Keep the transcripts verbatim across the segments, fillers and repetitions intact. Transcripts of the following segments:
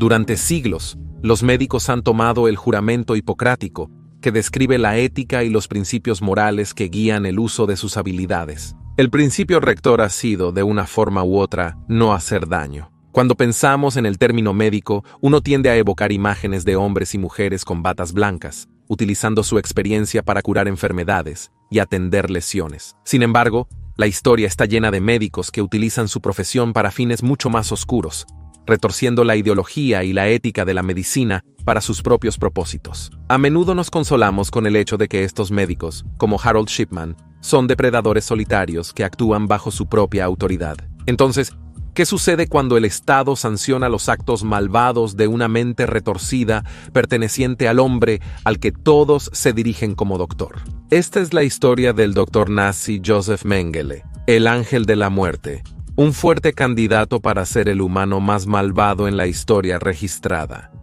Durante siglos, los médicos han tomado el juramento hipocrático, que describe la ética y los principios morales que guían el uso de sus habilidades. El principio rector ha sido, de una forma u otra, no hacer daño. Cuando pensamos en el término médico, uno tiende a evocar imágenes de hombres y mujeres con batas blancas, utilizando su experiencia para curar enfermedades y atender lesiones. Sin embargo, la historia está llena de médicos que utilizan su profesión para fines mucho más oscuros, retorciendo la ideología y la ética de la medicina para sus propios propósitos. A menudo nos consolamos con el hecho de que estos médicos, como Harold Shipman, son depredadores solitarios que actúan bajo su propia autoridad. Entonces, ¿qué sucede cuando el Estado sanciona los actos malvados de una mente retorcida perteneciente al hombre al que todos se dirigen como doctor? Esta es la historia del doctor nazi Joseph Mengele, el ángel de la muerte, un fuerte candidato para ser el humano más malvado en la historia registrada.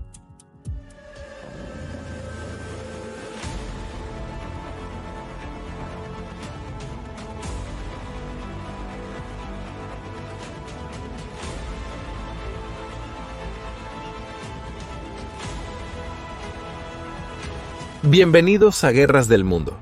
Bienvenidos a Guerras del Mundo.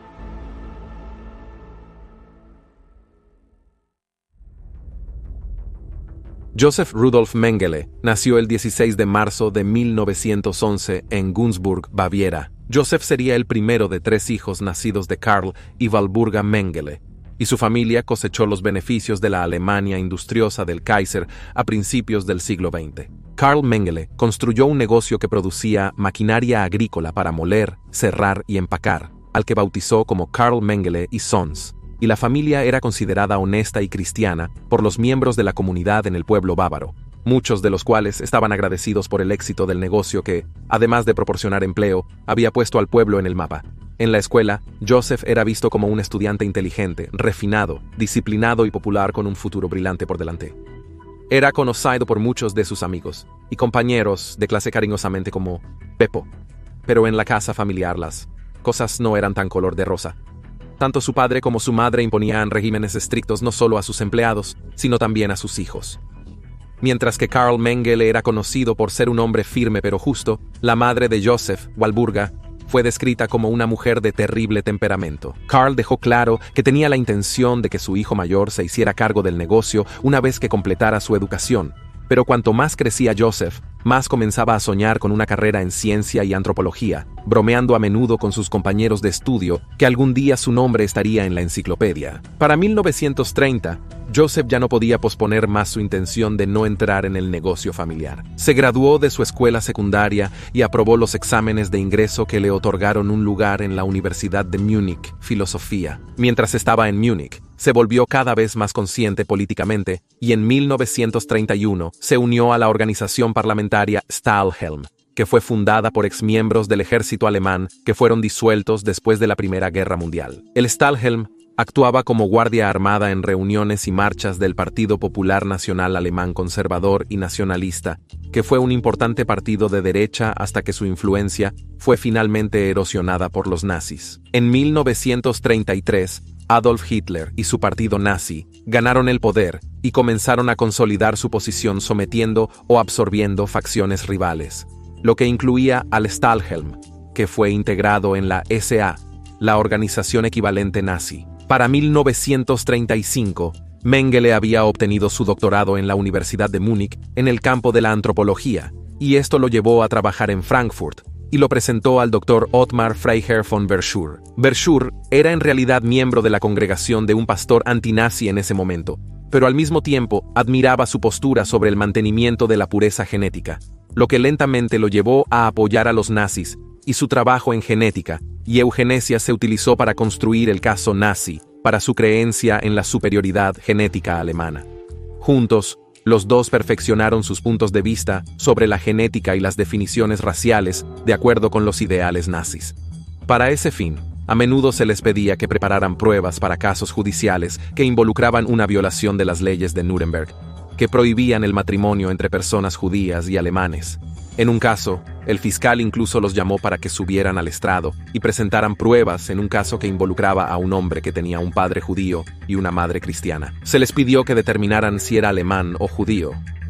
Joseph Rudolf Mengele nació el dieciséis de marzo de mil novecientos once en Günzburg, Baviera. Joseph sería el primero de tres hijos nacidos de Karl y Walburga Mengele, y su familia cosechó los beneficios de la Alemania industriosa del Kaiser a principios del siglo veinte. Karl Mengele construyó un negocio que producía maquinaria agrícola para moler, serrar y empacar, al que bautizó como Karl Mengele y Sons, y la familia era considerada honesta y cristiana por los miembros de la comunidad en el pueblo bávaro, muchos de los cuales estaban agradecidos por el éxito del negocio que, además de proporcionar empleo, había puesto al pueblo en el mapa. En la escuela, Joseph era visto como un estudiante inteligente, refinado, disciplinado y popular con un futuro brillante por delante. Era conocido por muchos de sus amigos y compañeros de clase cariñosamente como Pepo, pero en la casa familiar las cosas no eran tan color de rosa. Tanto su padre como su madre imponían regímenes estrictos no solo a sus empleados, sino también a sus hijos. Mientras que Karl Mengele era conocido por ser un hombre firme pero justo, la madre de Joseph, Walburga, fue descrita como una mujer de terrible temperamento. Karl dejó claro que tenía la intención de que su hijo mayor se hiciera cargo del negocio una vez que completara su educación, pero cuanto más crecía Joseph, más comenzaba a soñar con una carrera en ciencia y antropología, bromeando a menudo con sus compañeros de estudio que algún día su nombre estaría en la enciclopedia. Para mil novecientos treinta, Joseph ya no podía posponer más su intención de no entrar en el negocio familiar. Se graduó de su escuela secundaria y aprobó los exámenes de ingreso que le otorgaron un lugar en la Universidad de Múnich, Filosofía. Mientras estaba en Múnich, se volvió cada vez más consciente políticamente y en mil novecientos treinta y uno se unió a la organización parlamentaria Stahlhelm, que fue fundada por exmiembros del ejército alemán que fueron disueltos después de la Primera Guerra Mundial. El Stahlhelm actuaba como guardia armada en reuniones y marchas del Partido Popular Nacional Alemán Conservador y Nacionalista, que fue un importante partido de derecha hasta que su influencia fue finalmente erosionada por los nazis. En mil novecientos treinta y tres, Adolf Hitler y su partido nazi ganaron el poder y comenzaron a consolidar su posición sometiendo o absorbiendo facciones rivales, lo que incluía al Stahlhelm, que fue integrado en la S A, la organización equivalente nazi. Para mil novecientos treinta y cinco, Mengele había obtenido su doctorado en la Universidad de Múnich en el campo de la antropología, y esto lo llevó a trabajar en Frankfurt, y lo presentó al doctor Ottmar Freiherr von Verschuur. Verschuur era en realidad miembro de la congregación de un pastor antinazi en ese momento, pero al mismo tiempo admiraba su postura sobre el mantenimiento de la pureza genética, lo que lentamente lo llevó a apoyar a los nazis, y su trabajo en genética y eugenesia se utilizó para construir el caso nazi, para su creencia en la superioridad genética alemana. Juntos, los dos perfeccionaron sus puntos de vista sobre la genética y las definiciones raciales de acuerdo con los ideales nazis. Para ese fin, a menudo se les pedía que prepararan pruebas para casos judiciales que involucraban una violación de las leyes de Nuremberg, que prohibían el matrimonio entre personas judías y alemanes. En un caso, el fiscal incluso los llamó para que subieran al estrado y presentaran pruebas en un caso que involucraba a un hombre que tenía un padre judío y una madre cristiana. Se les pidió que determinaran si era alemán o judío,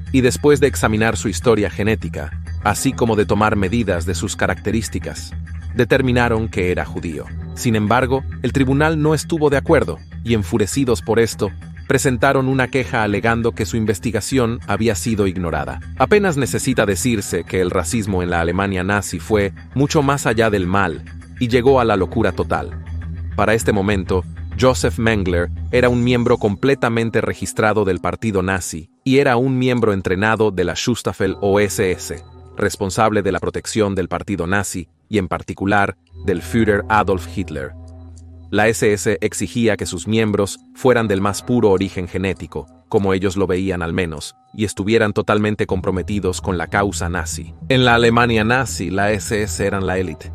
y después de examinar su historia genética, así como de tomar medidas de sus características, determinaron que era judío. Sin embargo, el tribunal no estuvo de acuerdo, y enfurecidos por esto, presentaron una queja alegando que su investigación había sido ignorada. Apenas necesita decirse que el racismo en la Alemania nazi fue mucho más allá del mal y llegó a la locura total. Para este momento, Joseph Mengele era un miembro completamente registrado del partido nazi y era un miembro entrenado de la Schutzstaffel o S S, responsable de la protección del partido nazi y en particular del Führer Adolf Hitler. La S S exigía que sus miembros fueran del más puro origen genético, como ellos lo veían al menos, y estuvieran totalmente comprometidos con la causa nazi. En la Alemania nazi, la S S eran la élite.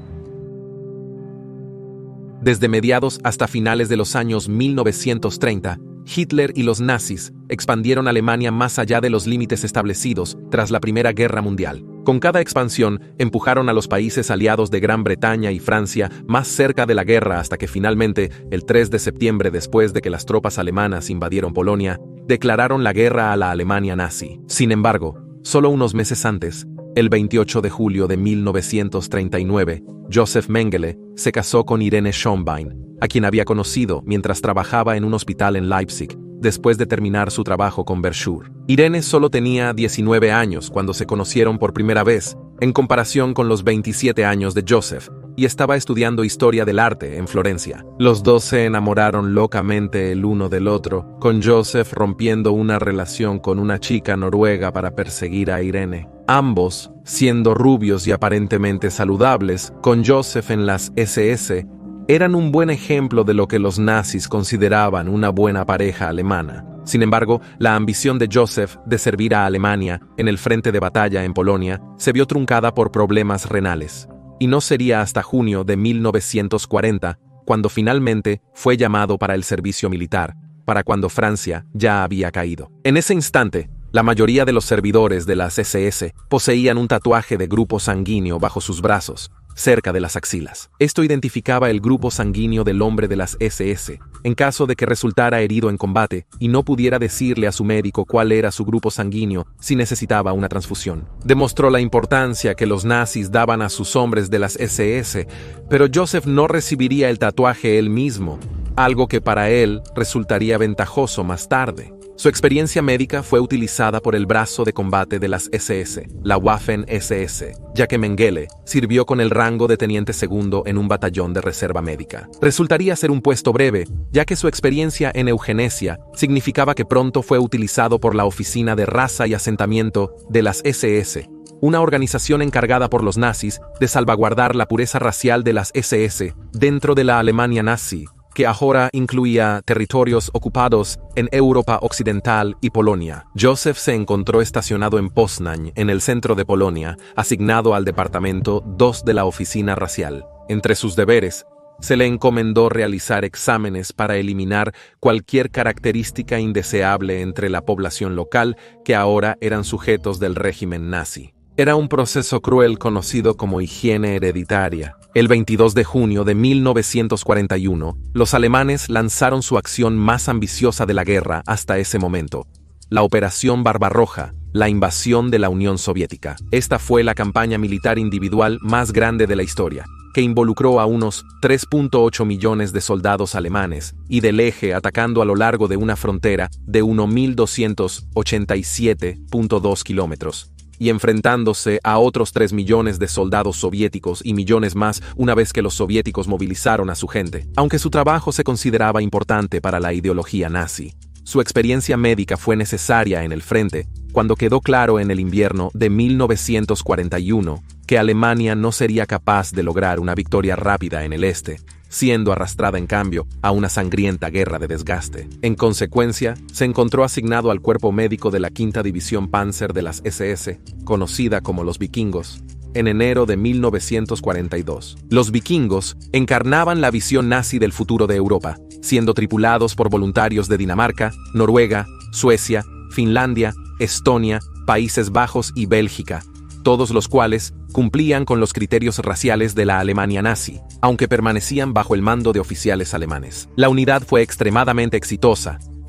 Desde mediados hasta finales de los años mil novecientos treinta, Hitler y los nazis expandieron Alemania más allá de los límites establecidos tras la Primera Guerra Mundial. Con cada expansión, empujaron a los países aliados de Gran Bretaña y Francia más cerca de la guerra hasta que finalmente, el tres de septiembre después de que las tropas alemanas invadieron Polonia, declararon la guerra a la Alemania nazi. Sin embargo, solo unos meses antes, el veintiocho de julio de mil novecientos treinta y nueve, Joseph Mengele se casó con Irene Schönbein, a quien había conocido mientras trabajaba en un hospital en Leipzig, después de terminar su trabajo con Bershur. Irene solo tenía diecinueve años cuando se conocieron por primera vez, en comparación con los veintisiete años de Joseph, y estaba estudiando historia del arte en Florencia. Los dos se enamoraron locamente el uno del otro, con Joseph rompiendo una relación con una chica noruega para perseguir a Irene. Ambos, siendo rubios y aparentemente saludables, con Joseph en las S S, eran un buen ejemplo de lo que los nazis consideraban una buena pareja alemana. Sin embargo, la ambición de Joseph de servir a Alemania en el frente de batalla en Polonia se vio truncada por problemas renales, y no sería hasta junio de mil novecientos cuarenta cuando finalmente fue llamado para el servicio militar, para cuando Francia ya había caído. En ese instante, la mayoría de los servidores de las S S poseían un tatuaje de grupo sanguíneo bajo sus brazos, cerca de las axilas. Esto identificaba el grupo sanguíneo del hombre de las S S, en caso de que resultara herido en combate y no pudiera decirle a su médico cuál era su grupo sanguíneo si necesitaba una transfusión. Demostró la importancia que los nazis daban a sus hombres de las S S, pero Joseph no recibiría el tatuaje él mismo, algo que para él resultaría ventajoso más tarde. Su experiencia médica fue utilizada por el brazo de combate de las S S, la Waffen S S, ya que Mengele sirvió con el rango de teniente segundo en un batallón de reserva médica. Resultaría ser un puesto breve, ya que su experiencia en eugenesia significaba que pronto fue utilizado por la Oficina de Raza y Asentamiento de las S S, una organización encargada por los nazis de salvaguardar la pureza racial de las S S dentro de la Alemania nazi, que ahora incluía territorios ocupados en Europa Occidental y Polonia. Joseph se encontró estacionado en Poznań, en el centro de Polonia, asignado al Departamento dos de la Oficina Racial. Entre sus deberes, se le encomendó realizar exámenes para eliminar cualquier característica indeseable entre la población local que ahora eran sujetos del régimen nazi. Era un proceso cruel conocido como higiene hereditaria. El veintidós de junio de mil novecientos cuarenta y uno, los alemanes lanzaron su acción más ambiciosa de la guerra hasta ese momento, la Operación Barbarroja, la invasión de la Unión Soviética. Esta fue la campaña militar individual más grande de la historia, que involucró a unos tres punto ocho millones de soldados alemanes y del eje atacando a lo largo de una frontera de mil doscientos ochenta y siete punto dos kilómetros. Y enfrentándose a otros tres millones de soldados soviéticos y millones más una vez que los soviéticos movilizaron a su gente. Aunque su trabajo se consideraba importante para la ideología nazi, su experiencia médica fue necesaria en el frente cuando quedó claro en el invierno de mil novecientos cuarenta y uno que Alemania no sería capaz de lograr una victoria rápida en el este, siendo arrastrada en cambio a una sangrienta guerra de desgaste. En consecuencia, se encontró asignado al cuerpo médico de la quinta División Panzer de las S S, conocida como los vikingos, en enero de mil novecientos cuarenta y dos. Los vikingos encarnaban la visión nazi del futuro de Europa, siendo tripulados por voluntarios de Dinamarca, Noruega, Suecia, Finlandia, Estonia, Países Bajos y Bélgica, todos los cuales cumplían con los criterios raciales de la Alemania nazi, aunque permanecían bajo el mando de oficiales alemanes. La unidad fue extremadamente exitosa,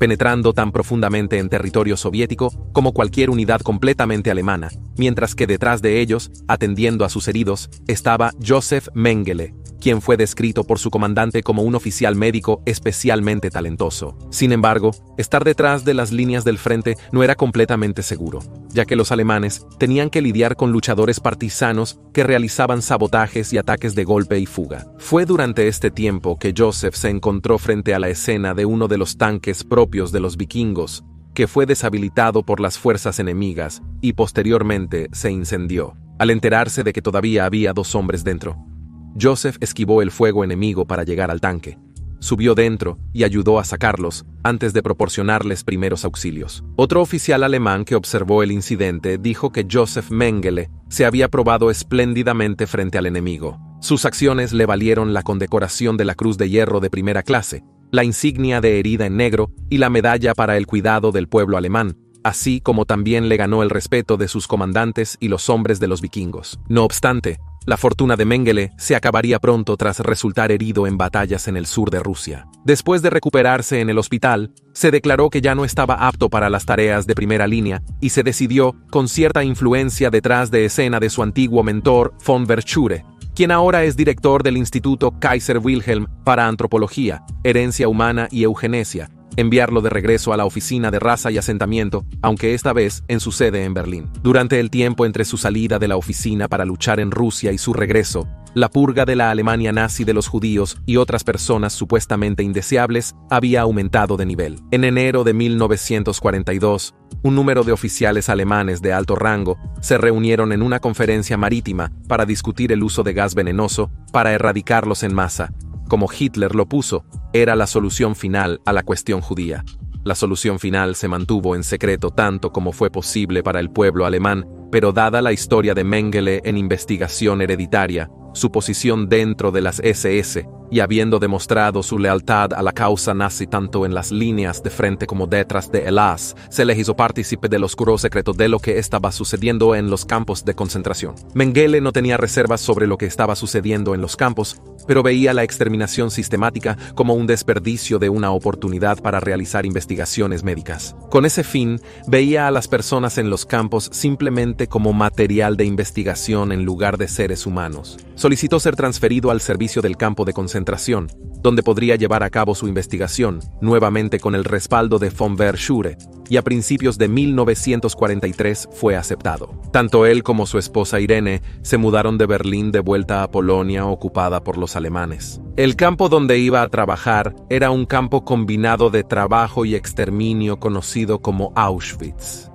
penetrando tan profundamente en territorio soviético como cualquier unidad completamente alemana, mientras que detrás de ellos, atendiendo a sus heridos, estaba Josef Mengele, quien fue descrito por su comandante como un oficial médico especialmente talentoso. Sin embargo, estar detrás de las líneas del frente no era completamente seguro, ya que los alemanes tenían que lidiar con luchadores partisanos que realizaban sabotajes y ataques de golpe y fuga. Fue durante este tiempo que Josef se encontró frente a la escena de uno de los tanques propios de los vikingos, que fue deshabilitado por las fuerzas enemigas y posteriormente se incendió. Al enterarse de que todavía había dos hombres dentro, Josef esquivó el fuego enemigo para llegar al tanque, subió dentro y ayudó a sacarlos antes de proporcionarles primeros auxilios. Otro oficial alemán que observó el incidente dijo que Josef Mengele se había probado espléndidamente frente al enemigo. Sus acciones le valieron la condecoración de la Cruz de Hierro de primera clase, la insignia de herida en negro y la medalla para el cuidado del pueblo alemán, así como también le ganó el respeto de sus comandantes y los hombres de los vikingos. No obstante, la fortuna de Mengele se acabaría pronto tras resultar herido en batallas en el sur de Rusia. Después de recuperarse en el hospital, se declaró que ya no estaba apto para las tareas de primera línea y se decidió, con cierta influencia detrás de escena de su antiguo mentor, von Verschure, quien ahora es director del Instituto Kaiser Wilhelm para Antropología, Herencia Humana y Eugenesia, enviarlo de regreso a la oficina de raza y asentamiento, aunque esta vez en su sede en Berlín. Durante el tiempo entre su salida de la oficina para luchar en Rusia y su regreso, la purga de la Alemania nazi de los judíos y otras personas supuestamente indeseables había aumentado de nivel. En enero de mil novecientos cuarenta y dos, un número de oficiales alemanes de alto rango se reunieron en una conferencia marítima para discutir el uso de gas venenoso para erradicarlos en masa. Como Hitler lo puso, era la solución final a la cuestión judía. La solución final se mantuvo en secreto tanto como fue posible para el pueblo alemán, pero dada la historia de Mengele en investigación hereditaria, su posición dentro de las ese ese y habiendo demostrado su lealtad a la causa nazi tanto en las líneas de frente como detrás de ellas, se le hizo partícipe del oscuro secreto de lo que estaba sucediendo en los campos de concentración. Mengele no tenía reservas sobre lo que estaba sucediendo en los campos, pero veía la exterminación sistemática como un desperdicio de una oportunidad para realizar investigaciones médicas. Con ese fin, veía a las personas en los campos simplemente como material de investigación en lugar de seres humanos. Solicitó ser transferido al servicio del campo de concentración, donde podría llevar a cabo su investigación, nuevamente con el respaldo de von Verschure, y a principios de mil novecientos cuarenta y tres fue aceptado. Tanto él como su esposa Irene se mudaron de Berlín de vuelta a Polonia ocupada por los alemanes. El campo donde iba a trabajar era un campo combinado de trabajo y exterminio conocido como Auschwitz.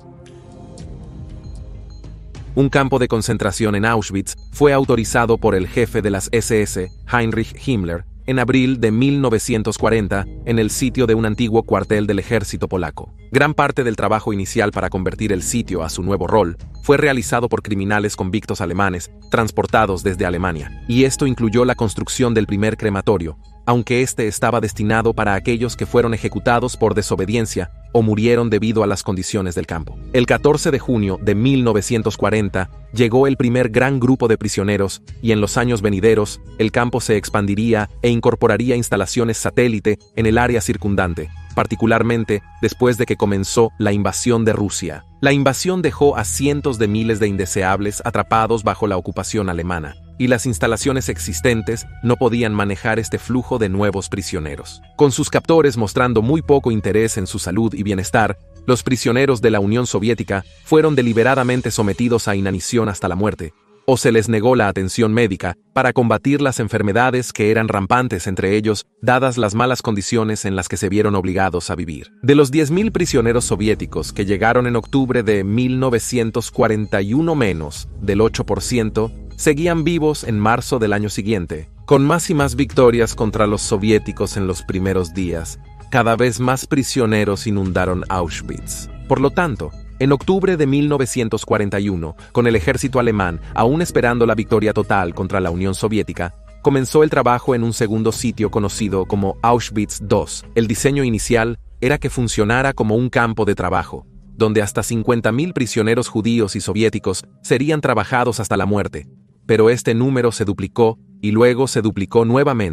Un campo de concentración en Auschwitz fue autorizado por el jefe de las ese ese, Heinrich Himmler, en abril de mil novecientos cuarenta, en el sitio de un antiguo cuartel del ejército polaco. Gran parte del trabajo inicial para convertir el sitio a su nuevo rol fue realizado por criminales convictos alemanes transportados desde Alemania, y esto incluyó la construcción del primer crematorio, aunque este estaba destinado para aquellos que fueron ejecutados por desobediencia o murieron debido a las condiciones del campo. El catorce de junio de mil novecientos cuarenta llegó el primer gran grupo de prisioneros y en los años venideros el campo se expandiría e incorporaría instalaciones satélite en el área circundante, particularmente después de que comenzó la invasión de Rusia. La invasión dejó a cientos de miles de indeseables atrapados bajo la ocupación alemana, y las instalaciones existentes no podían manejar este flujo de nuevos prisioneros. Con sus captores mostrando muy poco interés en su salud y bienestar, los prisioneros de la Unión Soviética fueron deliberadamente sometidos a inanición hasta la muerte, o se les negó la atención médica para combatir las enfermedades que eran rampantes entre ellos, dadas las malas condiciones en las que se vieron obligados a vivir. De los diez mil prisioneros soviéticos que llegaron en octubre de mil novecientos cuarenta y uno, menos del ocho por ciento, seguían vivos en marzo del año siguiente. Con más y más victorias contra los soviéticos en los primeros días, cada vez más prisioneros inundaron Auschwitz. Por lo tanto, en octubre de mil novecientos cuarenta y uno, con el ejército alemán aún esperando la victoria total contra la Unión Soviética, comenzó el trabajo en un segundo sitio conocido como Auschwitz dos. El diseño inicial era que funcionara como un campo de trabajo, donde hasta cincuenta mil prisioneros judíos y soviéticos serían trabajados hasta la muerte, pero este número se duplicó y luego se duplicó nuevamente,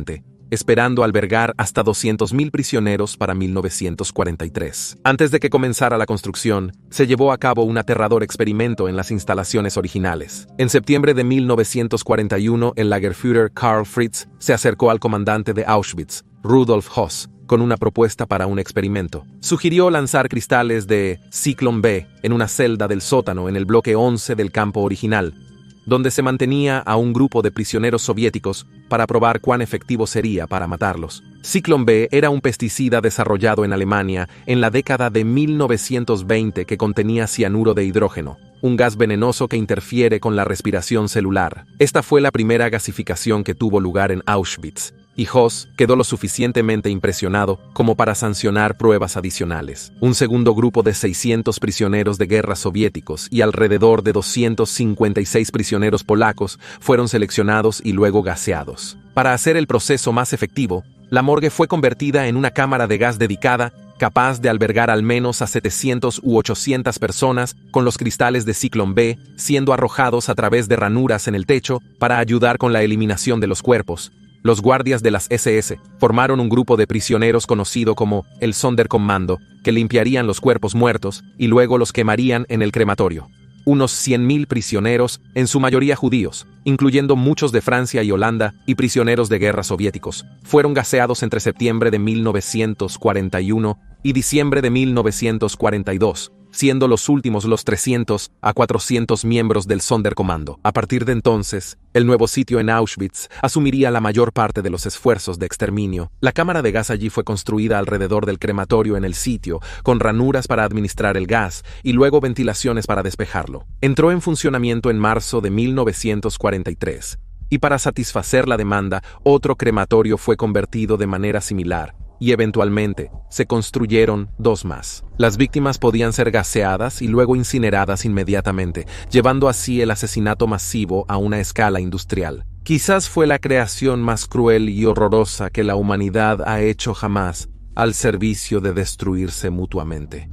esperando albergar hasta doscientos mil prisioneros para mil novecientos cuarenta y tres. Antes de que comenzara la construcción, se llevó a cabo un aterrador experimento en las instalaciones originales. En septiembre de mil novecientos cuarenta y uno, el Lagerführer Karl Fritz se acercó al comandante de Auschwitz, Rudolf Höss, con una propuesta para un experimento. Sugirió lanzar cristales de Zyklon B en una celda del sótano en el bloque once del campo original, donde se mantenía a un grupo de prisioneros soviéticos para probar cuán efectivo sería para matarlos. Zyklon B era un pesticida desarrollado en Alemania en la década de mil novecientos veinte que contenía cianuro de hidrógeno, un gas venenoso que interfiere con la respiración celular. Esta fue la primera gasificación que tuvo lugar en Auschwitz, y Höss quedó lo suficientemente impresionado como para sancionar pruebas adicionales. Un segundo grupo de seiscientos prisioneros de guerra soviéticos y alrededor de doscientos cincuenta y seis prisioneros polacos fueron seleccionados y luego gaseados. Para hacer el proceso más efectivo, la morgue fue convertida en una cámara de gas dedicada, capaz de albergar al menos a setecientas u ochocientas personas, con los cristales de Zyklon B siendo arrojados a través de ranuras en el techo para ayudar con la eliminación de los cuerpos. Los guardias de las ese ese formaron un grupo de prisioneros conocido como el Sonderkommando, que limpiarían los cuerpos muertos y luego los quemarían en el crematorio. Unos cien mil prisioneros, en su mayoría judíos, incluyendo muchos de Francia y Holanda, y prisioneros de guerra soviéticos, fueron gaseados entre septiembre de mil novecientos cuarenta y uno y diciembre de mil novecientos cuarenta y dos, siendo los últimos los trescientos a cuatrocientos miembros del Sonderkommando. A partir de entonces, el nuevo sitio en Auschwitz asumiría la mayor parte de los esfuerzos de exterminio. La cámara de gas allí fue construida alrededor del crematorio en el sitio, con ranuras para administrar el gas y luego ventilaciones para despejarlo. Entró en funcionamiento en marzo de mil novecientos cuarenta y tres, y para satisfacer la demanda, otro crematorio fue convertido de manera similar, y eventualmente se construyeron dos más. Las víctimas podían ser gaseadas y luego incineradas inmediatamente, llevando así el asesinato masivo a una escala industrial. Quizás fue la creación más cruel y horrorosa que la humanidad ha hecho jamás, al servicio de destruirse mutuamente.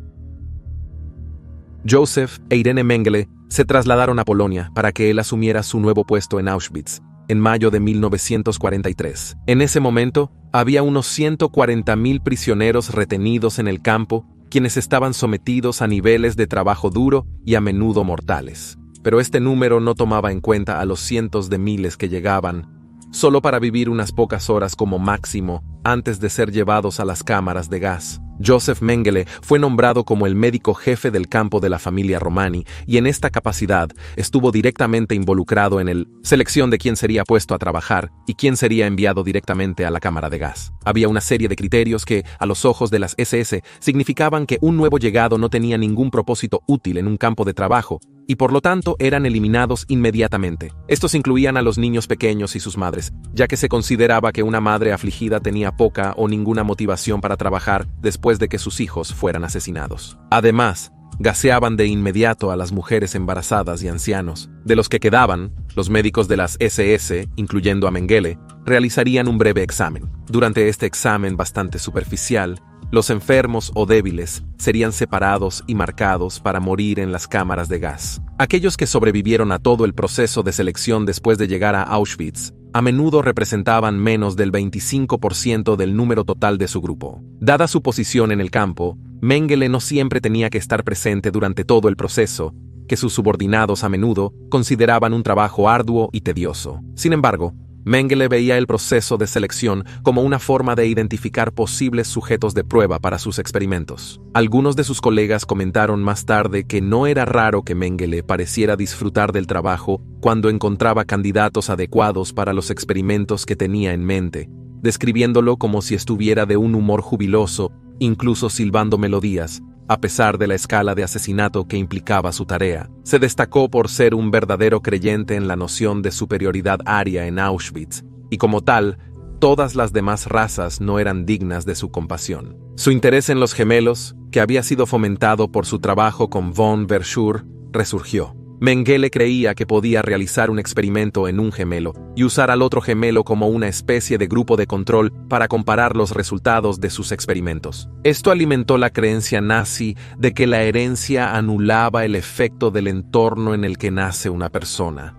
Joseph e Irene Mengele se trasladaron a Polonia para que él asumiera su nuevo puesto en Auschwitz, en mayo de mil novecientos cuarenta y tres. En ese momento, había unos ciento cuarenta mil prisioneros retenidos en el campo, quienes estaban sometidos a niveles de trabajo duro y a menudo mortales. Pero este número no tomaba en cuenta a los cientos de miles que llegaban, solo para vivir unas pocas horas como máximo antes de ser llevados a las cámaras de gas. Joseph Mengele fue nombrado como el médico jefe del campo de la familia Romani y en esta capacidad estuvo directamente involucrado en la selección de quién sería puesto a trabajar y quién sería enviado directamente a la cámara de gas. Había una serie de criterios que, a los ojos de las ese ese, significaban que un nuevo llegado no tenía ningún propósito útil en un campo de trabajo y por lo tanto eran eliminados inmediatamente. Estos incluían a los niños pequeños y sus madres, ya que se consideraba que una madre afligida tenía poca o ninguna motivación para trabajar después de que sus hijos fueran asesinados. Además, gaseaban de inmediato a las mujeres embarazadas y ancianos. De los que quedaban, los médicos de las ese ese, incluyendo a Mengele, realizarían un breve examen. Durante este examen bastante superficial, los enfermos o débiles serían separados y marcados para morir en las cámaras de gas. Aquellos que sobrevivieron a todo el proceso de selección después de llegar a Auschwitz a menudo representaban menos del veinticinco por ciento del número total de su grupo. Dada su posición en el campo, Mengele no siempre tenía que estar presente durante todo el proceso, que sus subordinados a menudo consideraban un trabajo arduo y tedioso. Sin embargo, Mengele veía el proceso de selección como una forma de identificar posibles sujetos de prueba para sus experimentos. Algunos de sus colegas comentaron más tarde que no era raro que Mengele pareciera disfrutar del trabajo cuando encontraba candidatos adecuados para los experimentos que tenía en mente, describiéndolo como si estuviera de un humor jubiloso, incluso silbando melodías, a pesar de la escala de asesinato que implicaba su tarea. Se destacó por ser un verdadero creyente en la noción de superioridad aria en Auschwitz, y como tal, todas las demás razas no eran dignas de su compasión. Su interés en los gemelos, que había sido fomentado por su trabajo con von Verschuur, resurgió. Mengele creía que podía realizar un experimento en un gemelo y usar al otro gemelo como una especie de grupo de control para comparar los resultados de sus experimentos. Esto alimentó la creencia nazi de que la herencia anulaba el efecto del entorno en el que nace una persona.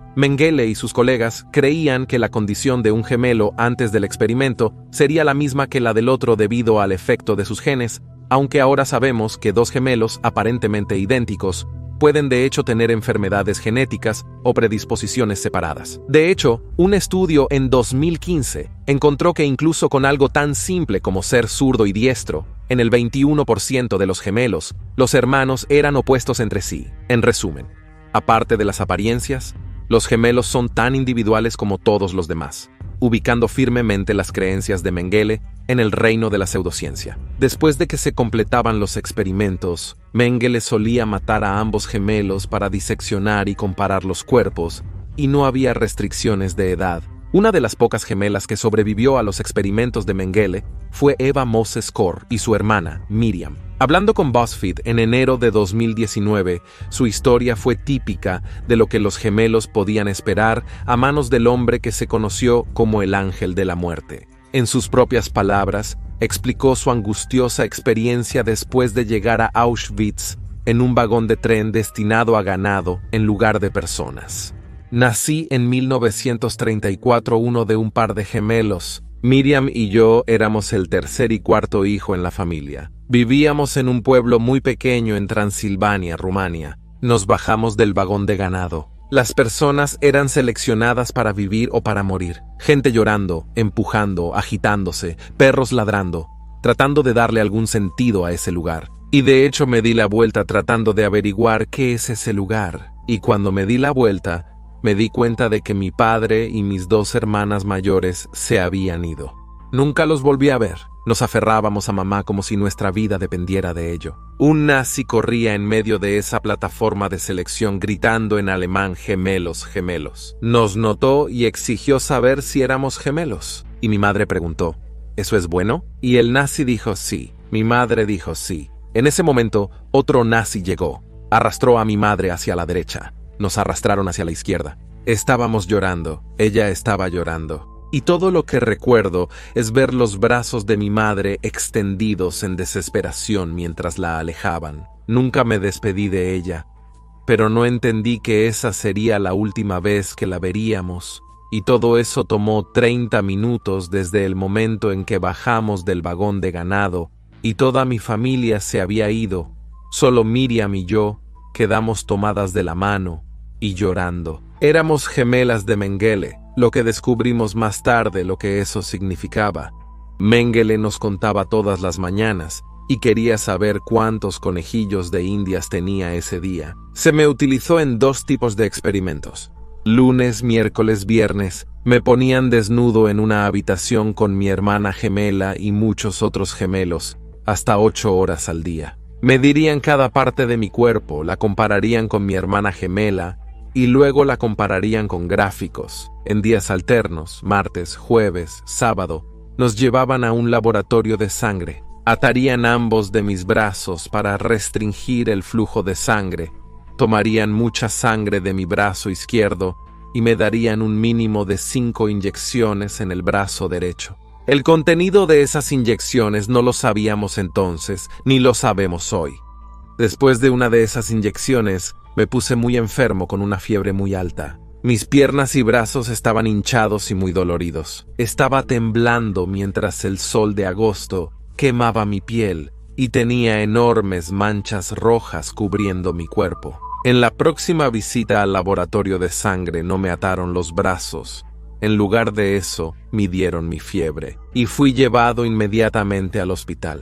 Mengele y sus colegas creían que la condición de un gemelo antes del experimento sería la misma que la del otro debido al efecto de sus genes, aunque ahora sabemos que dos gemelos aparentemente idénticos pueden de hecho tener enfermedades genéticas o predisposiciones separadas. De hecho, un estudio en dos mil quince encontró que incluso con algo tan simple como ser zurdo y diestro, en el veintiuno por ciento de los gemelos, los hermanos eran opuestos entre sí. En resumen, aparte de las apariencias, los gemelos son tan individuales como todos los demás, ubicando firmemente las creencias de Mengele en el reino de la pseudociencia. Después de que se completaban los experimentos, Mengele solía matar a ambos gemelos para diseccionar y comparar los cuerpos, y no había restricciones de edad. Una de las pocas gemelas que sobrevivió a los experimentos de Mengele fue Eva Moses Kor y su hermana, Miriam. Hablando con BuzzFeed en enero de dos mil diecinueve, su historia fue típica de lo que los gemelos podían esperar a manos del hombre que se conoció como el ángel de la muerte. En sus propias palabras, explicó su angustiosa experiencia después de llegar a Auschwitz en un vagón de tren destinado a ganado en lugar de personas. Nací en mil novecientos treinta y cuatro, uno de un par de gemelos. Miriam y yo éramos el tercer y cuarto hijo en la familia. Vivíamos en un pueblo muy pequeño en Transilvania, Rumania. Nos bajamos del vagón de ganado. Las personas eran seleccionadas para vivir o para morir. Gente llorando, empujando, agitándose, perros ladrando, tratando de darle algún sentido a ese lugar. Y de hecho me di la vuelta tratando de averiguar qué es ese lugar. Y cuando me di la vuelta, me di cuenta de que mi padre y mis dos hermanas mayores se habían ido. Nunca los volví a ver. Nos aferrábamos a mamá como si nuestra vida dependiera de ello. Un nazi corría en medio de esa plataforma de selección gritando en alemán gemelos, gemelos. Nos notó y exigió saber si éramos gemelos. Y mi madre preguntó, ¿eso es bueno? Y el nazi dijo sí. Mi madre dijo sí. En ese momento, otro nazi llegó. Arrastró a mi madre hacia la derecha. Nos arrastraron hacia la izquierda. Estábamos llorando. Ella estaba llorando. Y todo lo que recuerdo es ver los brazos de mi madre extendidos en desesperación mientras la alejaban. Nunca me despedí de ella, pero no entendí que esa sería la última vez que la veríamos. Y todo eso tomó treinta minutos desde el momento en que bajamos del vagón de ganado y toda mi familia se había ido. Solo Miriam y yo quedamos tomadas de la mano y llorando. Éramos gemelas de Mengele, lo que descubrimos más tarde lo que eso significaba. Mengele nos contaba todas las mañanas y quería saber cuántos conejillos de indias tenía ese día. Se me utilizó en dos tipos de experimentos. Lunes, miércoles, viernes, me ponían desnudo en una habitación con mi hermana gemela y muchos otros gemelos, hasta ocho horas al día. Medirían cada parte de mi cuerpo, la compararían con mi hermana gemela, y luego la compararían con gráficos. En días alternos, martes, jueves, sábado, nos llevaban a un laboratorio de sangre. Atarían ambos de mis brazos para restringir el flujo de sangre. Tomarían mucha sangre de mi brazo izquierdo y me darían un mínimo de cinco inyecciones en el brazo derecho. El contenido de esas inyecciones no lo sabíamos entonces, ni lo sabemos hoy. Después de una de esas inyecciones, me puse muy enfermo con una fiebre muy alta. Mis piernas y brazos estaban hinchados y muy doloridos. Estaba temblando mientras el sol de agosto quemaba mi piel y tenía enormes manchas rojas cubriendo mi cuerpo. En la próxima visita al laboratorio de sangre no me ataron los brazos. En lugar de eso, midieron mi fiebre y fui llevado inmediatamente al hospital.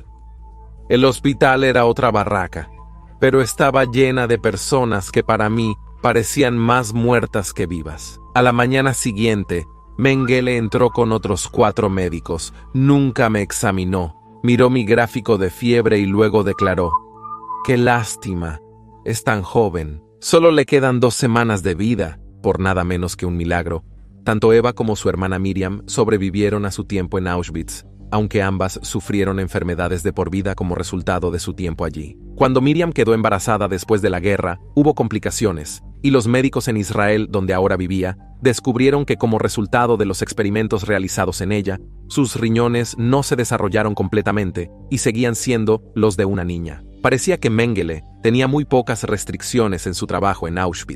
El hospital era otra barraca, pero estaba llena de personas que para mí parecían más muertas que vivas. A la mañana siguiente, Mengele entró con otros cuatro médicos. Nunca me examinó. Miró mi gráfico de fiebre y luego declaró: «Qué lástima, es tan joven. Solo le quedan dos semanas de vida», por nada menos que un milagro. Tanto Eva como su hermana Miriam sobrevivieron a su tiempo en Auschwitz, aunque ambas sufrieron enfermedades de por vida como resultado de su tiempo allí. Cuando Miriam quedó embarazada después de la guerra, hubo complicaciones, y los médicos en Israel, donde ahora vivía, descubrieron que como resultado de los experimentos realizados en ella, sus riñones no se desarrollaron completamente y seguían siendo los de una niña. Parecía que Mengele tenía muy pocas restricciones en su trabajo en Auschwitz.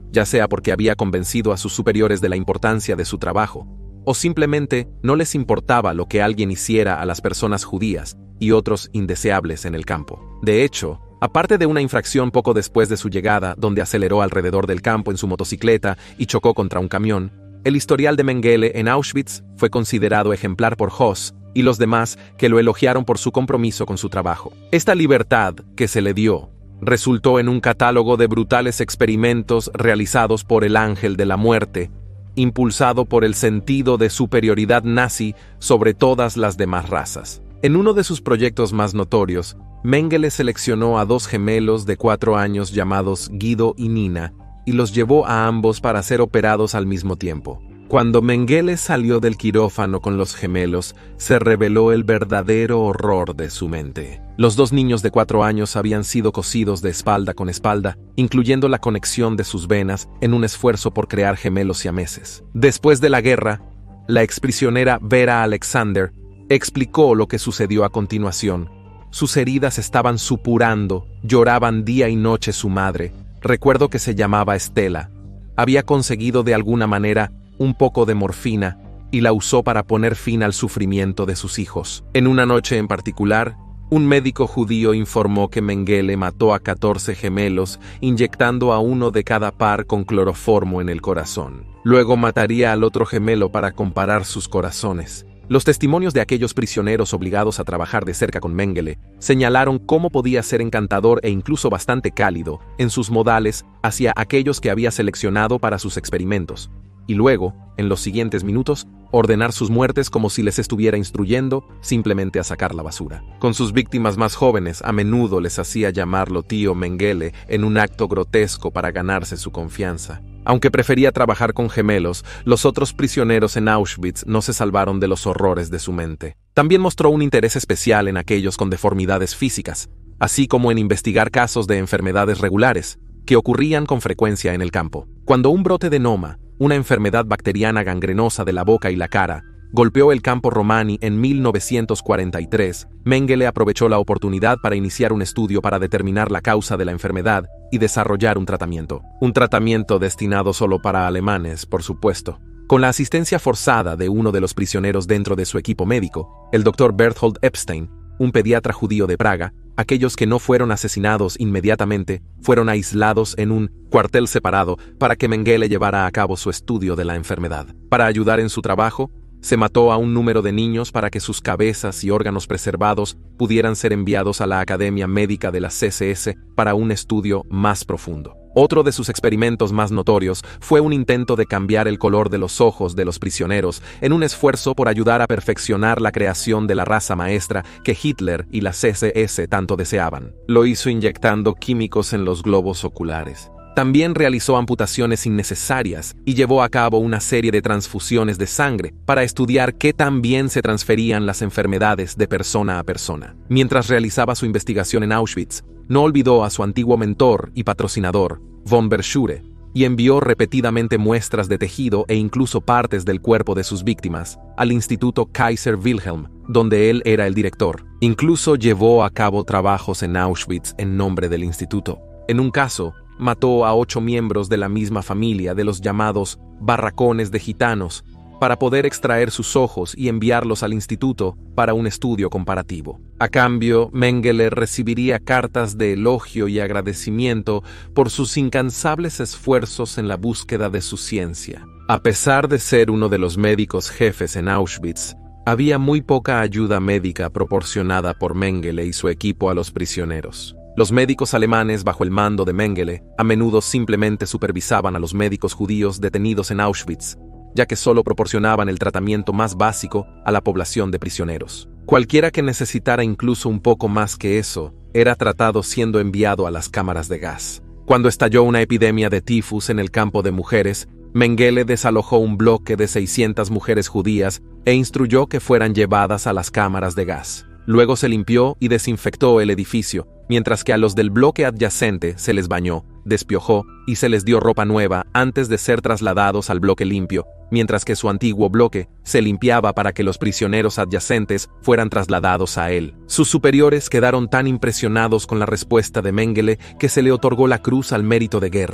ya sea porque había convencido a sus superiores de la importancia de su trabajo, o simplemente no les importaba lo que alguien hiciera a las personas judías y otros indeseables en el campo. De hecho, aparte de una infracción poco después de su llegada, donde aceleró alrededor del campo en su motocicleta y chocó contra un camión, el historial de Mengele en Auschwitz fue considerado ejemplar por Höss y los demás que lo elogiaron por su compromiso con su trabajo. Esta libertad que se le dio resultó en un catálogo de brutales experimentos realizados por el ángel de la muerte, impulsado por el sentido de superioridad nazi sobre todas las demás razas. En uno de sus proyectos más notorios, Mengele seleccionó a dos gemelos de cuatro años llamados Guido y Nina y los llevó a ambos para ser operados al mismo tiempo. Cuando Mengele salió del quirófano con los gemelos, se reveló el verdadero horror de su mente. Los dos niños de cuatro años habían sido cosidos de espalda con espalda, incluyendo la conexión de sus venas, en un esfuerzo por crear gemelos siameses. Después de la guerra, la exprisionera Vera Alexander explicó lo que sucedió a continuación. Sus heridas estaban supurando, lloraban día y noche su madre. Recuerdo que se llamaba Estela. Había conseguido de alguna manera un poco de morfina y la usó para poner fin al sufrimiento de sus hijos. En una noche en particular, un médico judío informó que Mengele mató a catorce gemelos inyectando a uno de cada par con cloroformo en el corazón. Luego mataría al otro gemelo para comparar sus corazones. Los testimonios de aquellos prisioneros obligados a trabajar de cerca con Mengele señalaron cómo podía ser encantador e incluso bastante cálido en sus modales hacia aquellos que había seleccionado para sus experimentos, y luego, en los siguientes minutos, ordenar sus muertes como si les estuviera instruyendo simplemente a sacar la basura. Con sus víctimas más jóvenes, a menudo les hacía llamarlo tío Mengele en un acto grotesco para ganarse su confianza. Aunque prefería trabajar con gemelos, los otros prisioneros en Auschwitz no se salvaron de los horrores de su mente. También mostró un interés especial en aquellos con deformidades físicas, así como en investigar casos de enfermedades regulares, que ocurrían con frecuencia en el campo. Cuando un brote de Noma, una enfermedad bacteriana gangrenosa de la boca y la cara, golpeó el campo Romani en mil novecientos cuarenta y tres, Mengele aprovechó la oportunidad para iniciar un estudio para determinar la causa de la enfermedad y desarrollar un tratamiento. Un tratamiento destinado solo para alemanes, por supuesto. Con la asistencia forzada de uno de los prisioneros dentro de su equipo médico, el doctor Berthold Epstein, un pediatra judío de Praga, aquellos que no fueron asesinados inmediatamente fueron aislados en un cuartel separado para que Mengele llevara a cabo su estudio de la enfermedad. Para ayudar en su trabajo, se mató a un número de niños para que sus cabezas y órganos preservados pudieran ser enviados a la Academia Médica de la C S S para un estudio más profundo. Otro de sus experimentos más notorios fue un intento de cambiar el color de los ojos de los prisioneros en un esfuerzo por ayudar a perfeccionar la creación de la raza maestra que Hitler y la C S S tanto deseaban. Lo hizo inyectando químicos en los globos oculares. También realizó amputaciones innecesarias y llevó a cabo una serie de transfusiones de sangre para estudiar qué tan bien se transferían las enfermedades de persona a persona. Mientras realizaba su investigación en Auschwitz, no olvidó a su antiguo mentor y patrocinador, von Verschure, y envió repetidamente muestras de tejido e incluso partes del cuerpo de sus víctimas al Instituto Kaiser Wilhelm, donde él era el director. Incluso llevó a cabo trabajos en Auschwitz en nombre del instituto. En un caso, mató a ocho miembros de la misma familia de los llamados barracones de gitanos para poder extraer sus ojos y enviarlos al instituto para un estudio comparativo. A cambio, Mengele recibiría cartas de elogio y agradecimiento por sus incansables esfuerzos en la búsqueda de su ciencia. A pesar de ser uno de los médicos jefes en Auschwitz, había muy poca ayuda médica proporcionada por Mengele y su equipo a los prisioneros. Los médicos alemanes bajo el mando de Mengele a menudo simplemente supervisaban a los médicos judíos detenidos en Auschwitz, ya que solo proporcionaban el tratamiento más básico a la población de prisioneros. Cualquiera que necesitara incluso un poco más que eso, era tratado siendo enviado a las cámaras de gas. Cuando estalló una epidemia de tifus en el campo de mujeres, Mengele desalojó un bloque de seiscientas mujeres judías e instruyó que fueran llevadas a las cámaras de gas. Luego se limpió y desinfectó el edificio, mientras que a los del bloque adyacente se les bañó, despiojó y se les dio ropa nueva antes de ser trasladados al bloque limpio, mientras que su antiguo bloque se limpiaba para que los prisioneros adyacentes fueran trasladados a él. Sus superiores quedaron tan impresionados con la respuesta de Mengele que se le otorgó la Cruz al Mérito de Guerra.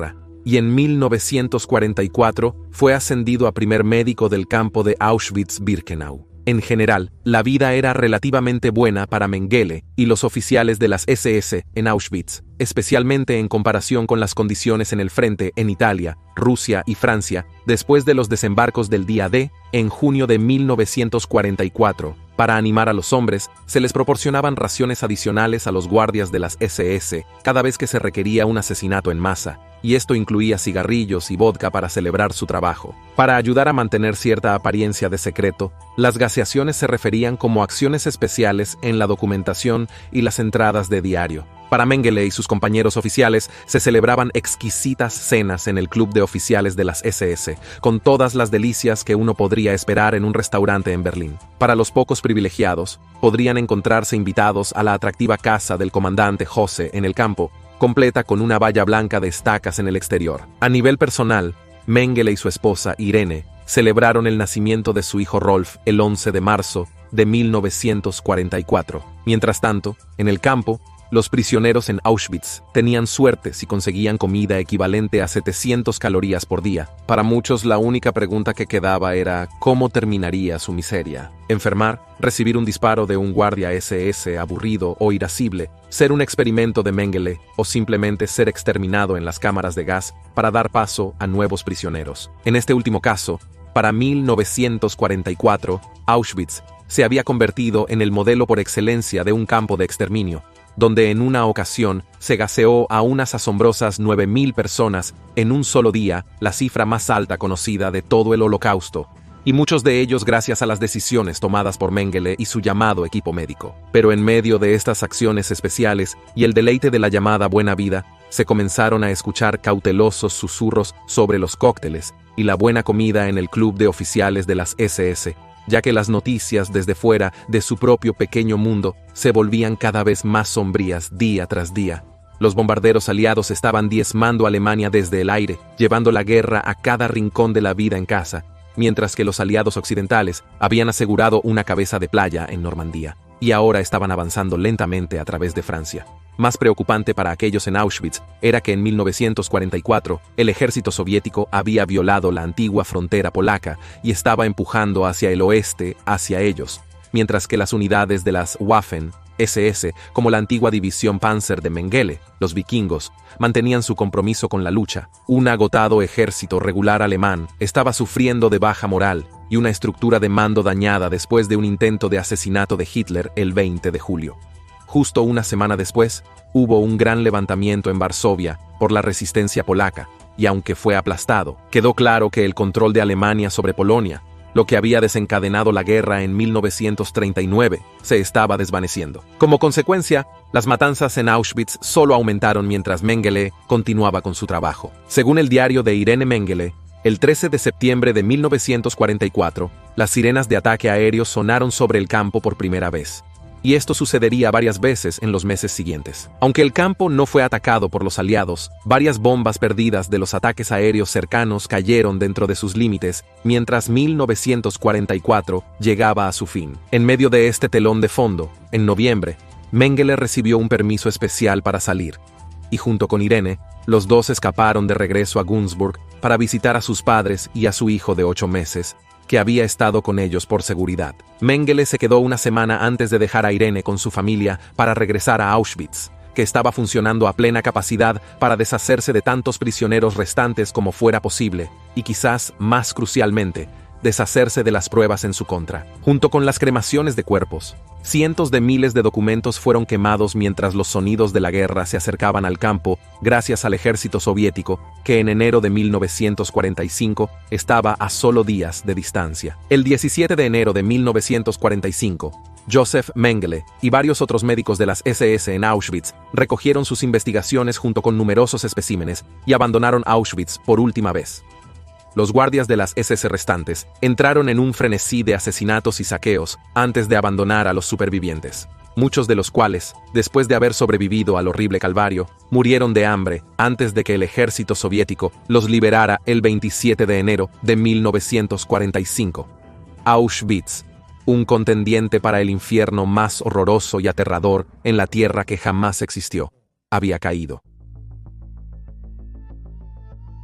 y en mil novecientos cuarenta y cuatro fue ascendido a primer médico del campo de Auschwitz-Birkenau. En general, la vida era relativamente buena para Mengele y los oficiales de las ese ese en Auschwitz, especialmente en comparación con las condiciones en el frente en Italia, Rusia y Francia, después de los desembarcos del día D, en junio de mil novecientos cuarenta y cuatro. Para animar a los hombres, se les proporcionaban raciones adicionales a los guardias de las ese ese cada vez que se requería un asesinato en masa, y esto incluía cigarrillos y vodka para celebrar su trabajo. Para ayudar a mantener cierta apariencia de secreto, las gaseaciones se referían como acciones especiales en la documentación y las entradas de diario. Para Mengele y sus compañeros oficiales se celebraban exquisitas cenas en el club de oficiales de las ese ese, con todas las delicias que uno podría esperar en un restaurante en Berlín. Para los pocos privilegiados, podrían encontrarse invitados a la atractiva casa del comandante Jose en el campo, completa con una valla blanca de estacas en el exterior. A nivel personal, Mengele y su esposa, Irene, celebraron el nacimiento de su hijo Rolf el once de marzo de mil novecientos cuarenta y cuatro. Mientras tanto, en el campo, los prisioneros en Auschwitz tenían suerte si conseguían comida equivalente a setecientas calorías por día. Para muchos, la única pregunta que quedaba era ¿cómo terminaría su miseria? Enfermar, recibir un disparo de un guardia ese ese aburrido o irascible, ser un experimento de Mengele o simplemente ser exterminado en las cámaras de gas para dar paso a nuevos prisioneros. En este último caso, para mil novecientos cuarenta y cuatro, Auschwitz se había convertido en el modelo por excelencia de un campo de exterminio, donde en una ocasión se gaseó a unas asombrosas nueve mil personas en un solo día, la cifra más alta conocida de todo el Holocausto, y muchos de ellos gracias a las decisiones tomadas por Mengele y su llamado equipo médico. Pero en medio de estas acciones especiales y el deleite de la llamada buena vida, se comenzaron a escuchar cautelosos susurros sobre los cócteles y la buena comida en el club de oficiales de las ese ese, ya que las noticias desde fuera de su propio pequeño mundo se volvían cada vez más sombrías día tras día. Los bombarderos aliados estaban diezmando a Alemania desde el aire, llevando la guerra a cada rincón de la vida en casa, mientras que los aliados occidentales habían asegurado una cabeza de playa en Normandía, y ahora estaban avanzando lentamente a través de Francia. Más preocupante para aquellos en Auschwitz era que en mil novecientos cuarenta y cuatro el ejército soviético había violado la antigua frontera polaca y estaba empujando hacia el oeste hacia ellos, mientras que las unidades de las Waffen ese ese, como la antigua división Panzer de Mengele, los vikingos, mantenían su compromiso con la lucha. Un agotado ejército regular alemán estaba sufriendo de baja moral y una estructura de mando dañada después de un intento de asesinato de Hitler el veinte de julio. Justo una semana después, hubo un gran levantamiento en Varsovia por la resistencia polaca, y aunque fue aplastado, quedó claro que el control de Alemania sobre Polonia, lo que había desencadenado la guerra en mil novecientos treinta y nueve, se estaba desvaneciendo. Como consecuencia, las matanzas en Auschwitz solo aumentaron mientras Mengele continuaba con su trabajo. Según el diario de Irene Mengele, el trece de septiembre de mil novecientos cuarenta y cuatro, las sirenas de ataque aéreo sonaron sobre el campo por primera vez. Y esto sucedería varias veces en los meses siguientes. Aunque el campo no fue atacado por los aliados, varias bombas perdidas de los ataques aéreos cercanos cayeron dentro de sus límites, mientras mil novecientos cuarenta y cuatro llegaba a su fin. En medio de este telón de fondo, en noviembre, Mengele recibió un permiso especial para salir, y junto con Irene, los dos escaparon de regreso a Günzburg para visitar a sus padres y a su hijo de ocho meses, que había estado con ellos por seguridad. Mengele se quedó una semana antes de dejar a Irene con su familia para regresar a Auschwitz, que estaba funcionando a plena capacidad para deshacerse de tantos prisioneros restantes como fuera posible, y quizás, más crucialmente, deshacerse de las pruebas en su contra. Junto con las cremaciones de cuerpos, cientos de miles de documentos fueron quemados mientras los sonidos de la guerra se acercaban al campo gracias al ejército soviético, que en enero de mil novecientos cuarenta y cinco estaba a solo días de distancia. El diecisiete de enero de mil novecientos cuarenta y cinco, Joseph Mengele y varios otros médicos de las ese ese en Auschwitz recogieron sus investigaciones junto con numerosos especímenes y abandonaron Auschwitz por última vez. Los guardias de las ese ese restantes entraron en un frenesí de asesinatos y saqueos antes de abandonar a los supervivientes, muchos de los cuales, después de haber sobrevivido al horrible calvario, murieron de hambre antes de que el ejército soviético los liberara el veintisiete de enero de mil novecientos cuarenta y cinco. Auschwitz, un contendiente para el infierno más horroroso y aterrador en la tierra que jamás existió, había caído.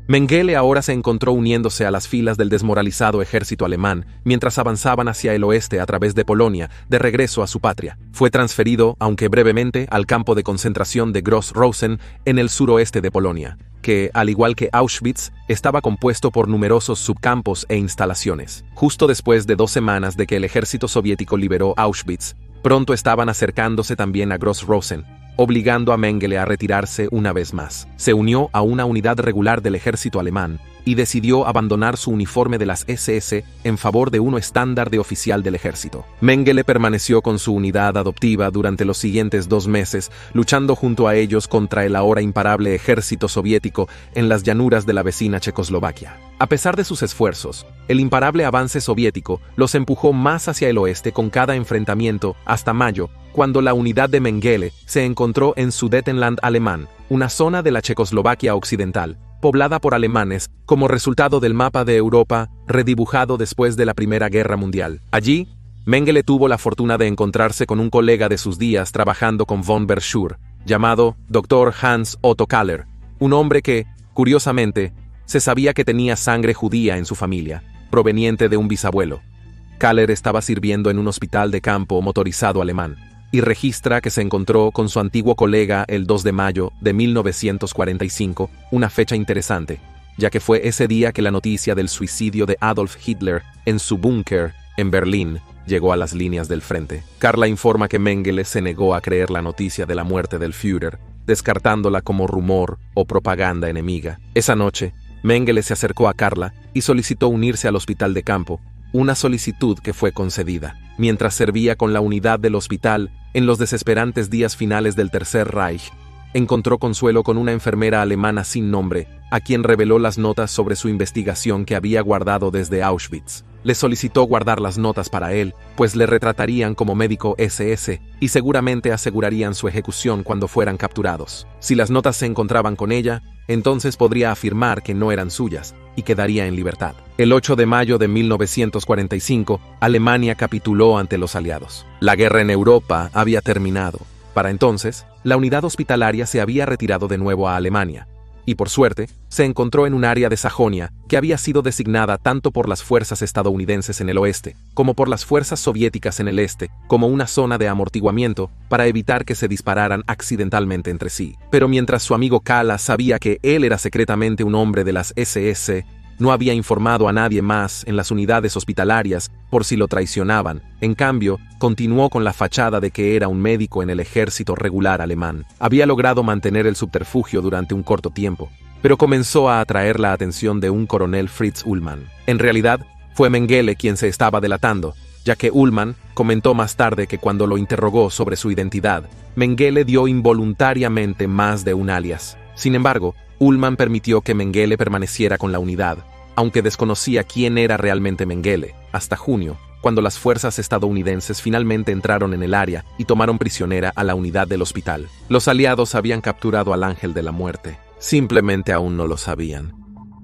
Mengele ahora se encontró uniéndose a las filas del desmoralizado ejército alemán mientras avanzaban hacia el oeste a través de Polonia, de regreso a su patria. Fue transferido, aunque brevemente, al campo de concentración de Gross Rosen en el suroeste de Polonia, que, al igual que Auschwitz, estaba compuesto por numerosos subcampos e instalaciones. Justo después de dos semanas de que el ejército soviético liberó Auschwitz, pronto estaban acercándose también a Gross Rosen, obligando a Mengele a retirarse una vez más. Se unió a una unidad regular del ejército alemán y decidió abandonar su uniforme de las ese ese en favor de uno estándar de oficial del ejército. Mengele permaneció con su unidad adoptiva durante los siguientes dos meses, luchando junto a ellos contra el ahora imparable ejército soviético en las llanuras de la vecina Checoslovaquia. A pesar de sus esfuerzos, el imparable avance soviético los empujó más hacia el oeste con cada enfrentamiento hasta mayo, cuando la unidad de Mengele se encontró en Sudetenland alemán, una zona de la Checoslovaquia occidental, poblada por alemanes como resultado del mapa de Europa redibujado después de la Primera Guerra Mundial. Allí, Mengele tuvo la fortuna de encontrarse con un colega de sus días trabajando con von Verschuur, llamado doctor Hans Otto Kaller, un hombre que, curiosamente, se sabía que tenía sangre judía en su familia, proveniente de un bisabuelo. Kaller estaba sirviendo en un hospital de campo motorizado alemán, y registra que se encontró con su antiguo colega el dos de mayo de mil novecientos cuarenta y cinco, una fecha interesante, ya que fue ese día que la noticia del suicidio de Adolf Hitler en su búnker en Berlín llegó a las líneas del frente. Carla informa que Mengele se negó a creer la noticia de la muerte del Führer, descartándola como rumor o propaganda enemiga. Esa noche, Mengele se acercó a Carla y solicitó unirse al hospital de campo, una solicitud que fue concedida. Mientras servía con la unidad del hospital en los desesperantes días finales del Tercer Reich, encontró consuelo con una enfermera alemana sin nombre, a quien reveló las notas sobre su investigación que había guardado desde Auschwitz. Le solicitó guardar las notas para él, pues le retratarían como médico ese ese y seguramente asegurarían su ejecución cuando fueran capturados. Si las notas se encontraban con ella, entonces podría afirmar que no eran suyas y quedaría en libertad. El ocho de mayo de mil novecientos cuarenta y cinco, Alemania capituló ante los aliados. La guerra en Europa había terminado. Para entonces, la unidad hospitalaria se había retirado de nuevo a Alemania, y por suerte, se encontró en un área de Sajonia que había sido designada tanto por las fuerzas estadounidenses en el oeste, como por las fuerzas soviéticas en el este, como una zona de amortiguamiento para evitar que se dispararan accidentalmente entre sí. Pero mientras su amigo Kala sabía que él era secretamente un hombre de las ese ese, no había informado a nadie más en las unidades hospitalarias por si lo traicionaban. En cambio, continuó con la fachada de que era un médico en el ejército regular alemán. Había logrado mantener el subterfugio durante un corto tiempo, pero comenzó a atraer la atención de un coronel Fritz Ullmann. En realidad, fue Mengele quien se estaba delatando, ya que Ullmann comentó más tarde que cuando lo interrogó sobre su identidad, Mengele dio involuntariamente más de un alias. Sin embargo, Ullmann permitió que Mengele permaneciera con la unidad, aunque desconocía quién era realmente Mengele, hasta junio, cuando las fuerzas estadounidenses finalmente entraron en el área y tomaron prisionera a la unidad del hospital. Los aliados habían capturado al ángel de la muerte. Simplemente aún no lo sabían.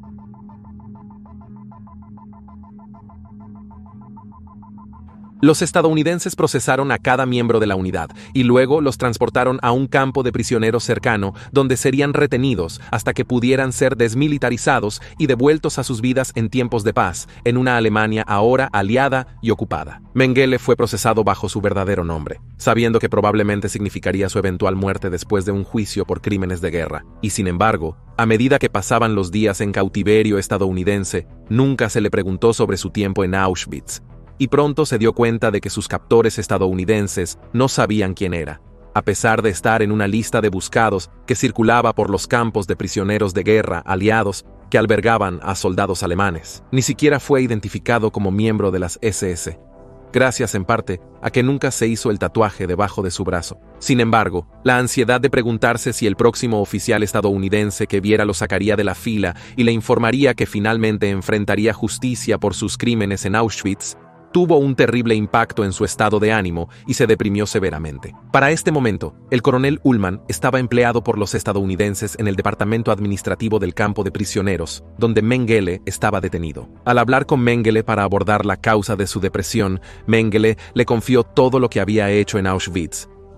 Los estadounidenses procesaron a cada miembro de la unidad y luego los transportaron a un campo de prisioneros cercano donde serían retenidos hasta que pudieran ser desmilitarizados y devueltos a sus vidas en tiempos de paz, en una Alemania ahora aliada y ocupada. Mengele fue procesado bajo su verdadero nombre, sabiendo que probablemente significaría su eventual muerte después de un juicio por crímenes de guerra. Y sin embargo, a medida que pasaban los días en cautiverio estadounidense, nunca se le preguntó sobre su tiempo en Auschwitz, y pronto se dio cuenta de que sus captores estadounidenses no sabían quién era, a pesar de estar en una lista de buscados que circulaba por los campos de prisioneros de guerra aliados que albergaban a soldados alemanes. Ni siquiera fue identificado como miembro de las ese ese, gracias en parte a que nunca se hizo el tatuaje debajo de su brazo. Sin embargo, la ansiedad de preguntarse si el próximo oficial estadounidense que viera lo sacaría de la fila y le informaría que finalmente enfrentaría justicia por sus crímenes en Auschwitz, tuvo un terrible impacto en su estado de ánimo y se deprimió severamente. Para este momento, el coronel Ullmann estaba empleado por los estadounidenses en el departamento administrativo del campo de prisioneros, donde Mengele estaba detenido. Al hablar con Mengele para abordar la causa de su depresión, Mengele le confió todo lo que había hecho en Auschwitz,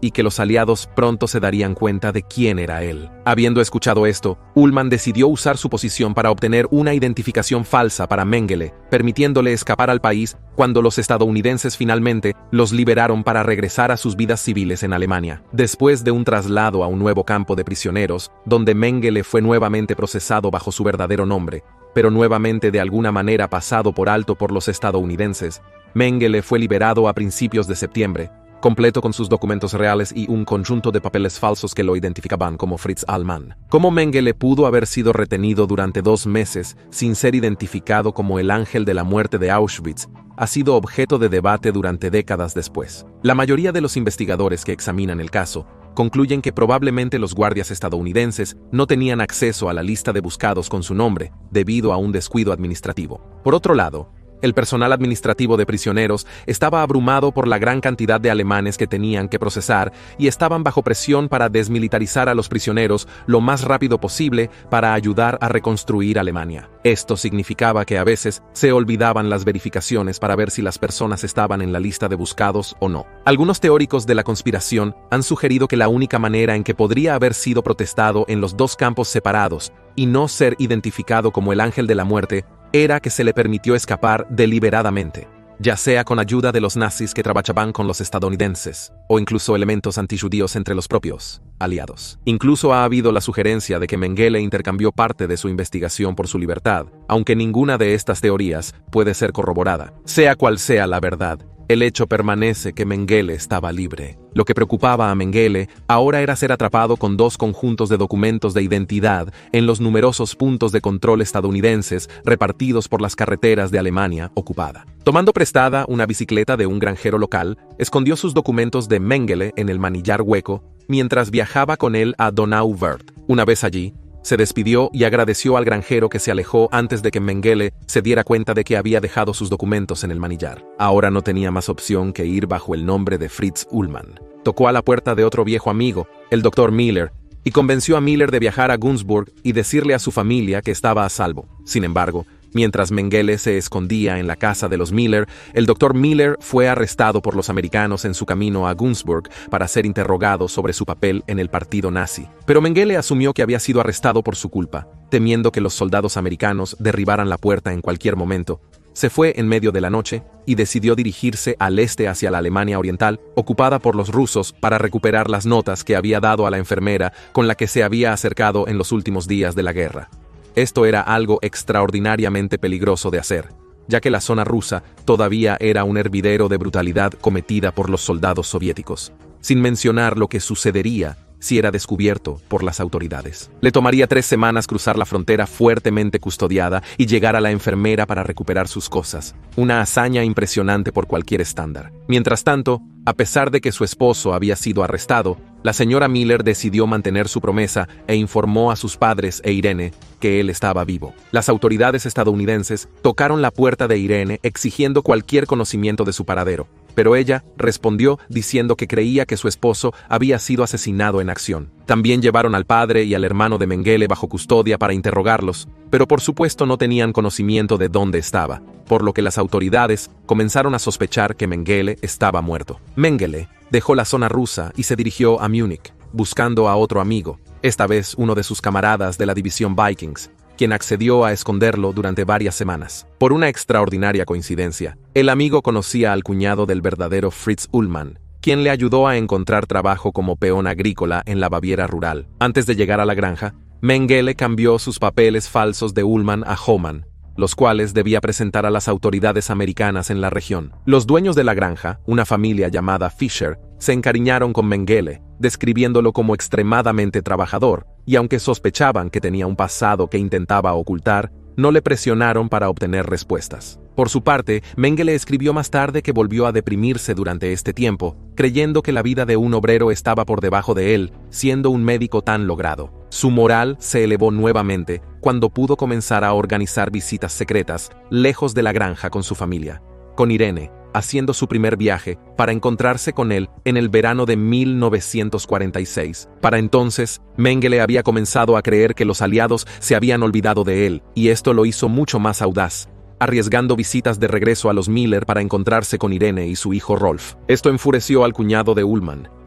y que los aliados pronto se darían cuenta de quién era él. Habiendo escuchado esto, Ullman decidió usar su posición para obtener una identificación falsa para Mengele, permitiéndole escapar al país cuando los estadounidenses finalmente los liberaron para regresar a sus vidas civiles en Alemania. Después de un traslado a un nuevo campo de prisioneros, donde Mengele fue nuevamente procesado bajo su verdadero nombre, pero nuevamente de alguna manera pasado por alto por los estadounidenses, Mengele fue liberado a principios de septiembre, completo con sus documentos reales y un conjunto de papeles falsos que lo identificaban como Fritz Ullmann. ¿Cómo Mengele pudo haber sido retenido durante dos meses sin ser identificado como el ángel de la muerte de Auschwitz? Ha sido objeto de debate durante décadas después. La mayoría de los investigadores que examinan el caso concluyen que probablemente los guardias estadounidenses no tenían acceso a la lista de buscados con su nombre debido a un descuido administrativo. Por otro lado, el personal administrativo de prisioneros estaba abrumado por la gran cantidad de alemanes que tenían que procesar y estaban bajo presión para desmilitarizar a los prisioneros lo más rápido posible para ayudar a reconstruir Alemania. Esto significaba que a veces se olvidaban las verificaciones para ver si las personas estaban en la lista de buscados o no. Algunos teóricos de la conspiración han sugerido que la única manera en que podría haber sido protestado en los dos campos separados y no ser identificado como el ángel de la muerte era que se le permitió escapar deliberadamente, ya sea con ayuda de los nazis que trabajaban con los estadounidenses, o incluso elementos antijudíos entre los propios aliados. Incluso ha habido la sugerencia de que Mengele intercambió parte de su investigación por su libertad, aunque ninguna de estas teorías puede ser corroborada. Sea cual sea la verdad, el hecho permanece que Mengele estaba libre. Lo que preocupaba a Mengele ahora era ser atrapado con dos conjuntos de documentos de identidad en los numerosos puntos de control estadounidenses repartidos por las carreteras de Alemania ocupada. Tomando prestada una bicicleta de un granjero local, escondió sus documentos de Mengele en el manillar hueco mientras viajaba con él a Donauwörth. Una vez allí, se despidió y agradeció al granjero que se alejó antes de que Mengele se diera cuenta de que había dejado sus documentos en el manillar. Ahora no tenía más opción que ir bajo el nombre de Fritz Ullmann. Tocó a la puerta de otro viejo amigo, el doctor Miller, y convenció a Miller de viajar a Günzburg y decirle a su familia que estaba a salvo. Sin embargo, mientras Mengele se escondía en la casa de los Miller, el doctor Miller fue arrestado por los americanos en su camino a Günzburg para ser interrogado sobre su papel en el partido nazi. Pero Mengele asumió que había sido arrestado por su culpa, temiendo que los soldados americanos derribaran la puerta en cualquier momento. Se fue en medio de la noche y decidió dirigirse al este hacia la Alemania Oriental, ocupada por los rusos, para recuperar las notas que había dado a la enfermera con la que se había acercado en los últimos días de la guerra. Esto era algo extraordinariamente peligroso de hacer, ya que la zona rusa todavía era un hervidero de brutalidad cometida por los soldados soviéticos, sin mencionar lo que sucedería si era descubierto por las autoridades. Le tomaría tres semanas cruzar la frontera fuertemente custodiada y llegar a la enfermera para recuperar sus cosas, una hazaña impresionante por cualquier estándar. Mientras tanto, a pesar de que su esposo había sido arrestado, la señora Miller decidió mantener su promesa e informó a sus padres e Irene que él estaba vivo. Las autoridades estadounidenses tocaron la puerta de Irene exigiendo cualquier conocimiento de su paradero, pero ella respondió diciendo que creía que su esposo había sido asesinado en acción. También llevaron al padre y al hermano de Mengele bajo custodia para interrogarlos, pero por supuesto no tenían conocimiento de dónde estaba, por lo que las autoridades comenzaron a sospechar que Mengele estaba muerto. Mengele dejó la zona rusa y se dirigió a Múnich, buscando a otro amigo, esta vez uno de sus camaradas de la división Vikings, quien accedió a esconderlo durante varias semanas. Por una extraordinaria coincidencia, el amigo conocía al cuñado del verdadero Fritz Ullmann, quien le ayudó a encontrar trabajo como peón agrícola en la Baviera rural. Antes de llegar a la granja, Mengele cambió sus papeles falsos de Ullmann a Hohmann, los cuales debía presentar a las autoridades americanas en la región. Los dueños de la granja, una familia llamada Fischer, se encariñaron con Mengele, describiéndolo como extremadamente trabajador, y aunque sospechaban que tenía un pasado que intentaba ocultar, no le presionaron para obtener respuestas. Por su parte, Mengele escribió más tarde que volvió a deprimirse durante este tiempo, creyendo que la vida de un obrero estaba por debajo de él, siendo un médico tan logrado. Su moral se elevó nuevamente cuando pudo comenzar a organizar visitas secretas, lejos de la granja con su familia, con Irene, haciendo su primer viaje para encontrarse con él en el verano de mil novecientos cuarenta y seis. Para entonces, Mengele había comenzado a creer que los aliados se habían olvidado de él, y esto lo hizo mucho más audaz, arriesgando visitas de regreso a los Miller para encontrarse con Irene y su hijo Rolf. Esto enfureció al cuñado de Ullmann,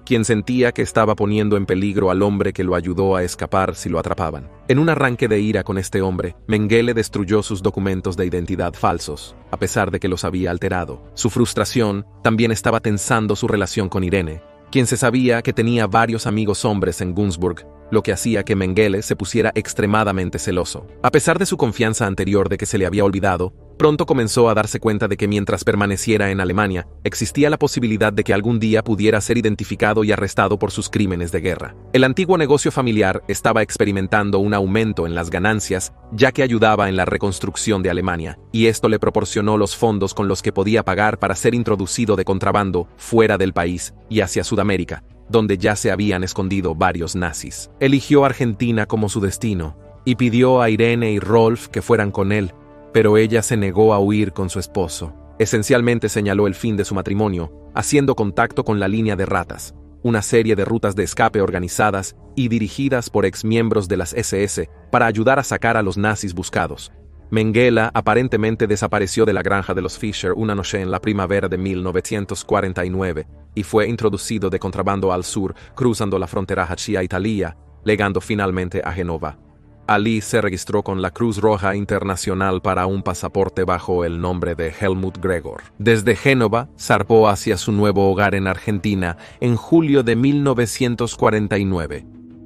quien sentía que estaba poniendo en peligro al hombre que lo ayudó a escapar si lo atrapaban. En un arranque de ira con este hombre, Mengele destruyó sus documentos de identidad falsos, a pesar de que los había alterado. Su frustración también estaba tensando su relación con Irene, quien se sabía que tenía varios amigos hombres en Günzburg, lo que hacía que Mengele se pusiera extremadamente celoso. A pesar de su confianza anterior de que se le había olvidado, pronto comenzó a darse cuenta de que mientras permaneciera en Alemania, existía la posibilidad de que algún día pudiera ser identificado y arrestado por sus crímenes de guerra. El antiguo negocio familiar estaba experimentando un aumento en las ganancias, ya que ayudaba en la reconstrucción de Alemania, y esto le proporcionó los fondos con los que podía pagar para ser introducido de contrabando fuera del país y hacia Sudamérica, donde ya se habían escondido varios nazis. Eligió Argentina como su destino, y pidió a Irene y Rolf que fueran con él, pero ella se negó a huir con su esposo. Esencialmente señaló el fin de su matrimonio, haciendo contacto con la línea de ratas, una serie de rutas de escape organizadas y dirigidas por exmiembros de las ese ese para ayudar a sacar a los nazis buscados. Mengele aparentemente desapareció de la granja de los Fischer una noche en la primavera de mil novecientos cuarenta y nueve y fue introducido de contrabando al sur, cruzando la frontera hacia Italia, llegando finalmente a Génova. Allí se registró con la Cruz Roja Internacional para un pasaporte bajo el nombre de Helmut Gregor. Desde Génova, zarpó hacia su nuevo hogar en Argentina en julio de mil novecientos cuarenta y nueve.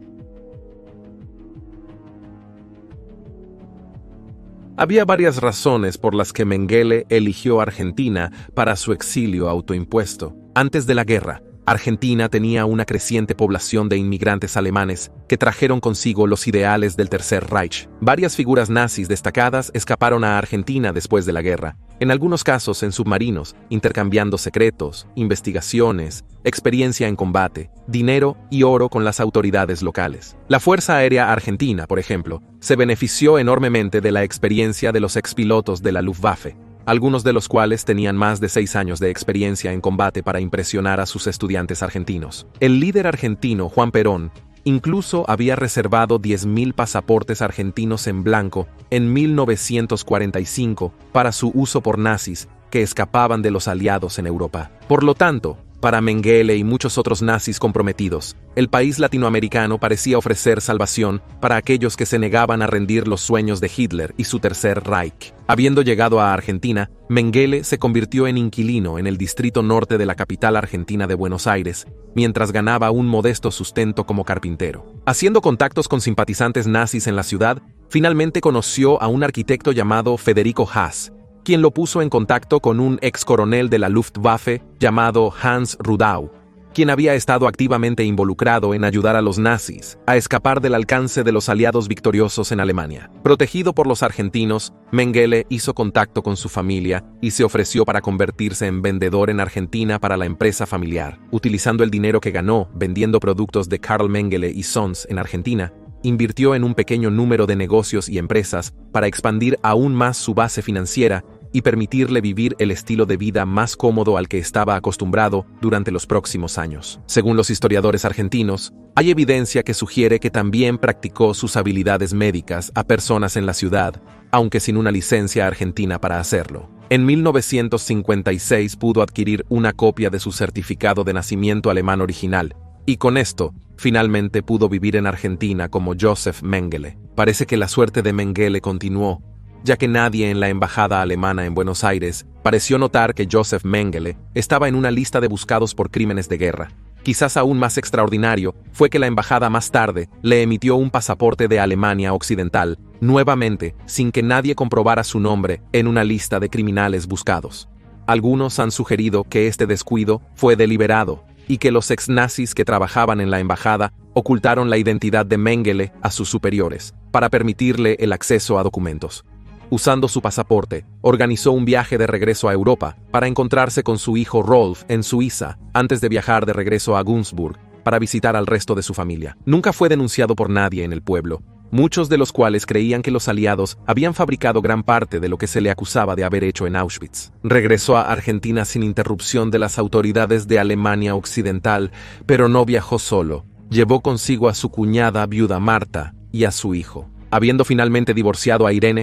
Había varias razones por las que Mengele eligió Argentina para su exilio autoimpuesto. Antes de la guerra, Argentina tenía una creciente población de inmigrantes alemanes que trajeron consigo los ideales del Tercer Reich. Varias figuras nazis destacadas escaparon a Argentina después de la guerra, en algunos casos en submarinos, intercambiando secretos, investigaciones, experiencia en combate, dinero y oro con las autoridades locales. La Fuerza Aérea Argentina, por ejemplo, se benefició enormemente de la experiencia de los expilotos de la Luftwaffe, algunos de los cuales tenían más de seis años de experiencia en combate para impresionar a sus estudiantes argentinos. El líder argentino, Juan Perón, incluso había reservado diez mil pasaportes argentinos en blanco en mil novecientos cuarenta y cinco para su uso por nazis que escapaban de los aliados en Europa. Por lo tanto, para Mengele y muchos otros nazis comprometidos, el país latinoamericano parecía ofrecer salvación para aquellos que se negaban a rendir los sueños de Hitler y su Tercer Reich. Habiendo llegado a Argentina, Mengele se convirtió en inquilino en el distrito norte de la capital argentina de Buenos Aires, mientras ganaba un modesto sustento como carpintero. Haciendo contactos con simpatizantes nazis en la ciudad, finalmente conoció a un arquitecto llamado Federico Haas, quien lo puso en contacto con un ex coronel de la Luftwaffe llamado Hans Rudau, quien había estado activamente involucrado en ayudar a los nazis a escapar del alcance de los aliados victoriosos en Alemania. Protegido por los argentinos, Mengele hizo contacto con su familia y se ofreció para convertirse en vendedor en Argentina para la empresa familiar. Utilizando el dinero que ganó vendiendo productos de Karl Mengele y Sons en Argentina, invirtió en un pequeño número de negocios y empresas para expandir aún más su base financiera y permitirle vivir el estilo de vida más cómodo al que estaba acostumbrado durante los próximos años. Según los historiadores argentinos, hay evidencia que sugiere que también practicó sus habilidades médicas a personas en la ciudad, aunque sin una licencia argentina para hacerlo. En mil novecientos cincuenta y seis pudo adquirir una copia de su certificado de nacimiento alemán original, y con esto, finalmente pudo vivir en Argentina como Joseph Mengele. Parece que la suerte de Mengele continuó, ya que nadie en la embajada alemana en Buenos Aires pareció notar que Joseph Mengele estaba en una lista de buscados por crímenes de guerra. Quizás aún más extraordinario fue que la embajada más tarde le emitió un pasaporte de Alemania Occidental, nuevamente sin que nadie comprobara su nombre en una lista de criminales buscados. Algunos han sugerido que este descuido fue deliberado y que los ex-nazis que trabajaban en la embajada ocultaron la identidad de Mengele a sus superiores para permitirle el acceso a documentos. Usando su pasaporte, organizó un viaje de regreso a Europa para encontrarse con su hijo Rolf en Suiza antes de viajar de regreso a Günzburg para visitar al resto de su familia. Nunca fue denunciado por nadie en el pueblo, muchos de los cuales creían que los aliados habían fabricado gran parte de lo que se le acusaba de haber hecho en Auschwitz. Regresó a Argentina sin interrupción de las autoridades de Alemania Occidental, pero no viajó solo. Llevó consigo a su cuñada viuda Marta y a su hijo. Habiendo finalmente divorciado a Irene,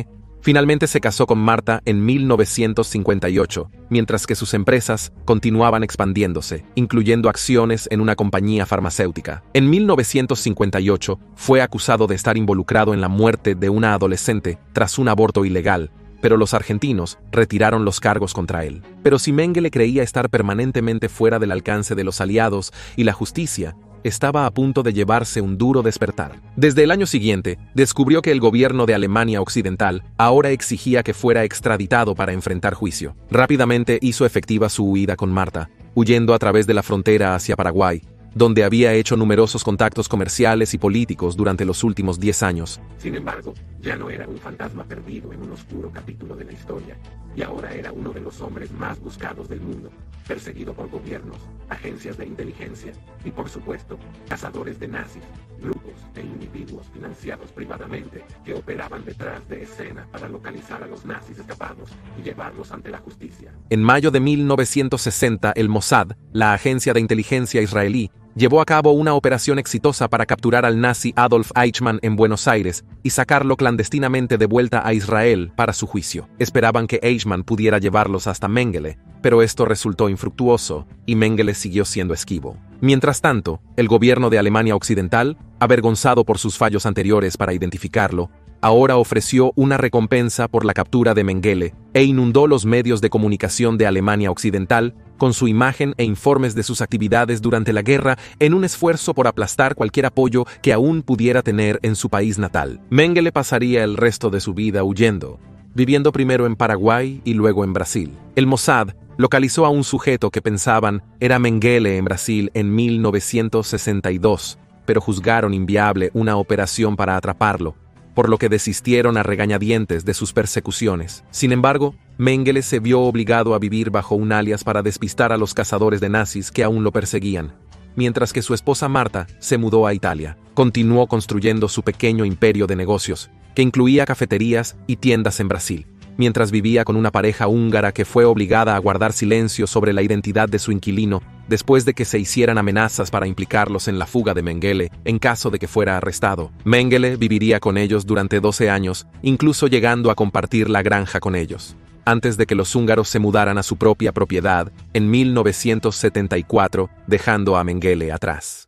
Finalmente se casó con Marta en mil novecientos cincuenta y ocho, mientras que sus empresas continuaban expandiéndose, incluyendo acciones en una compañía farmacéutica. En mil novecientos cincuenta y ocho fue acusado de estar involucrado en la muerte de una adolescente tras un aborto ilegal, pero los argentinos retiraron los cargos contra él. Pero si Mengele creía estar permanentemente fuera del alcance de los aliados y la justicia, estaba a punto de llevarse un duro despertar. Desde el año siguiente, descubrió que el gobierno de Alemania Occidental ahora exigía que fuera extraditado para enfrentar juicio. Rápidamente hizo efectiva su huida con Marta, huyendo a través de la frontera hacia Paraguay, donde había hecho numerosos contactos comerciales y políticos durante los últimos diez años. Sin embargo, ya no era un fantasma perdido en un oscuro capítulo de la historia, y ahora era uno de los hombres más buscados del mundo, perseguido por gobiernos, agencias de inteligencia y, por supuesto, cazadores de nazis, grupos e individuos financiados privadamente que operaban detrás de escena para localizar a los nazis escapados y llevarlos ante la justicia. En mayo de mil novecientos sesenta, el Mossad, la agencia de inteligencia israelí, llevó a cabo una operación exitosa para capturar al nazi Adolf Eichmann en Buenos Aires y sacarlo clandestinamente de vuelta a Israel para su juicio. Esperaban que Eichmann pudiera llevarlos hasta Mengele, pero esto resultó infructuoso y Mengele siguió siendo esquivo. Mientras tanto, el gobierno de Alemania Occidental, avergonzado por sus fallos anteriores para identificarlo, ahora ofreció una recompensa por la captura de Mengele e inundó los medios de comunicación de Alemania Occidental con su imagen e informes de sus actividades durante la guerra en un esfuerzo por aplastar cualquier apoyo que aún pudiera tener en su país natal. Mengele pasaría el resto de su vida huyendo, viviendo primero en Paraguay y luego en Brasil. El Mossad localizó a un sujeto que pensaban era Mengele en Brasil en mil novecientos sesenta y dos, pero juzgaron inviable una operación para atraparlo, por lo que desistieron a regañadientes de sus persecuciones. Sin embargo, Mengele se vio obligado a vivir bajo un alias para despistar a los cazadores de nazis que aún lo perseguían, mientras que su esposa Marta se mudó a Italia. Continuó construyendo su pequeño imperio de negocios, que incluía cafeterías y tiendas en Brasil, mientras vivía con una pareja húngara que fue obligada a guardar silencio sobre la identidad de su inquilino después de que se hicieran amenazas para implicarlos en la fuga de Mengele en caso de que fuera arrestado. Mengele viviría con ellos durante doce años, incluso llegando a compartir la granja con ellos, antes de que los húngaros se mudaran a su propia propiedad en mil novecientos setenta y cuatro, dejando a Mengele atrás.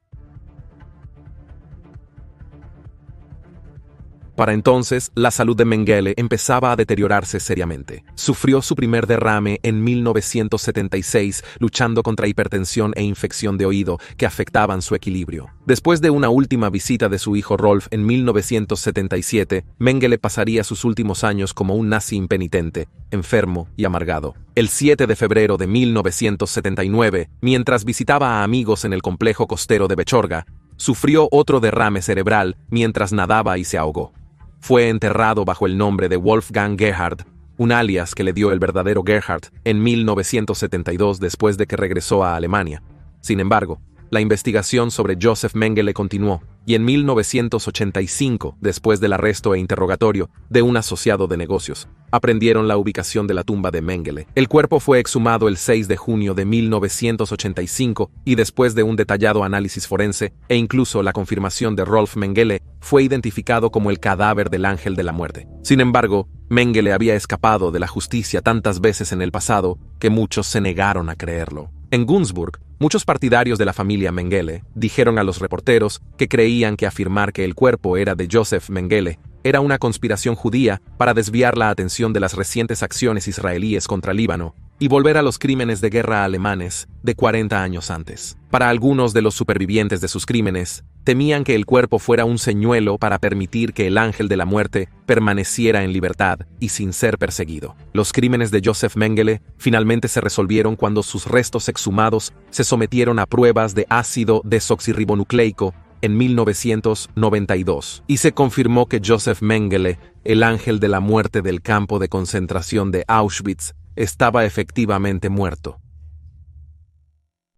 Para entonces, la salud de Mengele empezaba a deteriorarse seriamente. Sufrió su primer derrame en mil novecientos setenta y seis, luchando contra hipertensión e infección de oído que afectaban su equilibrio. Después de una última visita de su hijo Rolf en mil novecientos setenta y siete, Mengele pasaría sus últimos años como un nazi impenitente, enfermo y amargado. El siete de febrero de mil novecientos setenta y nueve, mientras visitaba a amigos en el complejo costero de Bechorga, sufrió otro derrame cerebral mientras nadaba y se ahogó. Fue enterrado bajo el nombre de Wolfgang Gerhard, un alias que le dio el verdadero Gerhard en mil novecientos setenta y dos después de que regresó a Alemania. Sin embargo, la investigación sobre Joseph Mengele continuó, y en mil novecientos ochenta y cinco, después del arresto e interrogatorio de un asociado de negocios, aprendieron la ubicación de la tumba de Mengele. El cuerpo fue exhumado el seis de junio de mil novecientos ochenta y cinco y después de un detallado análisis forense e incluso la confirmación de Rolf Mengele, fue identificado como el cadáver del ángel de la muerte. Sin embargo, Mengele había escapado de la justicia tantas veces en el pasado que muchos se negaron a creerlo. En Günzburg, muchos partidarios de la familia Mengele dijeron a los reporteros que creían que afirmar que el cuerpo era de Joseph Mengele era una conspiración judía para desviar la atención de las recientes acciones israelíes contra Líbano y volver a los crímenes de guerra alemanes de cuarenta años antes. Para algunos de los supervivientes de sus crímenes, temían que el cuerpo fuera un señuelo para permitir que el ángel de la muerte permaneciera en libertad y sin ser perseguido. Los crímenes de Joseph Mengele finalmente se resolvieron cuando sus restos exhumados se sometieron a pruebas de ácido desoxirribonucleico en mil novecientos noventa y dos, y se confirmó que Joseph Mengele, el ángel de la muerte del campo de concentración de Auschwitz, estaba efectivamente muerto.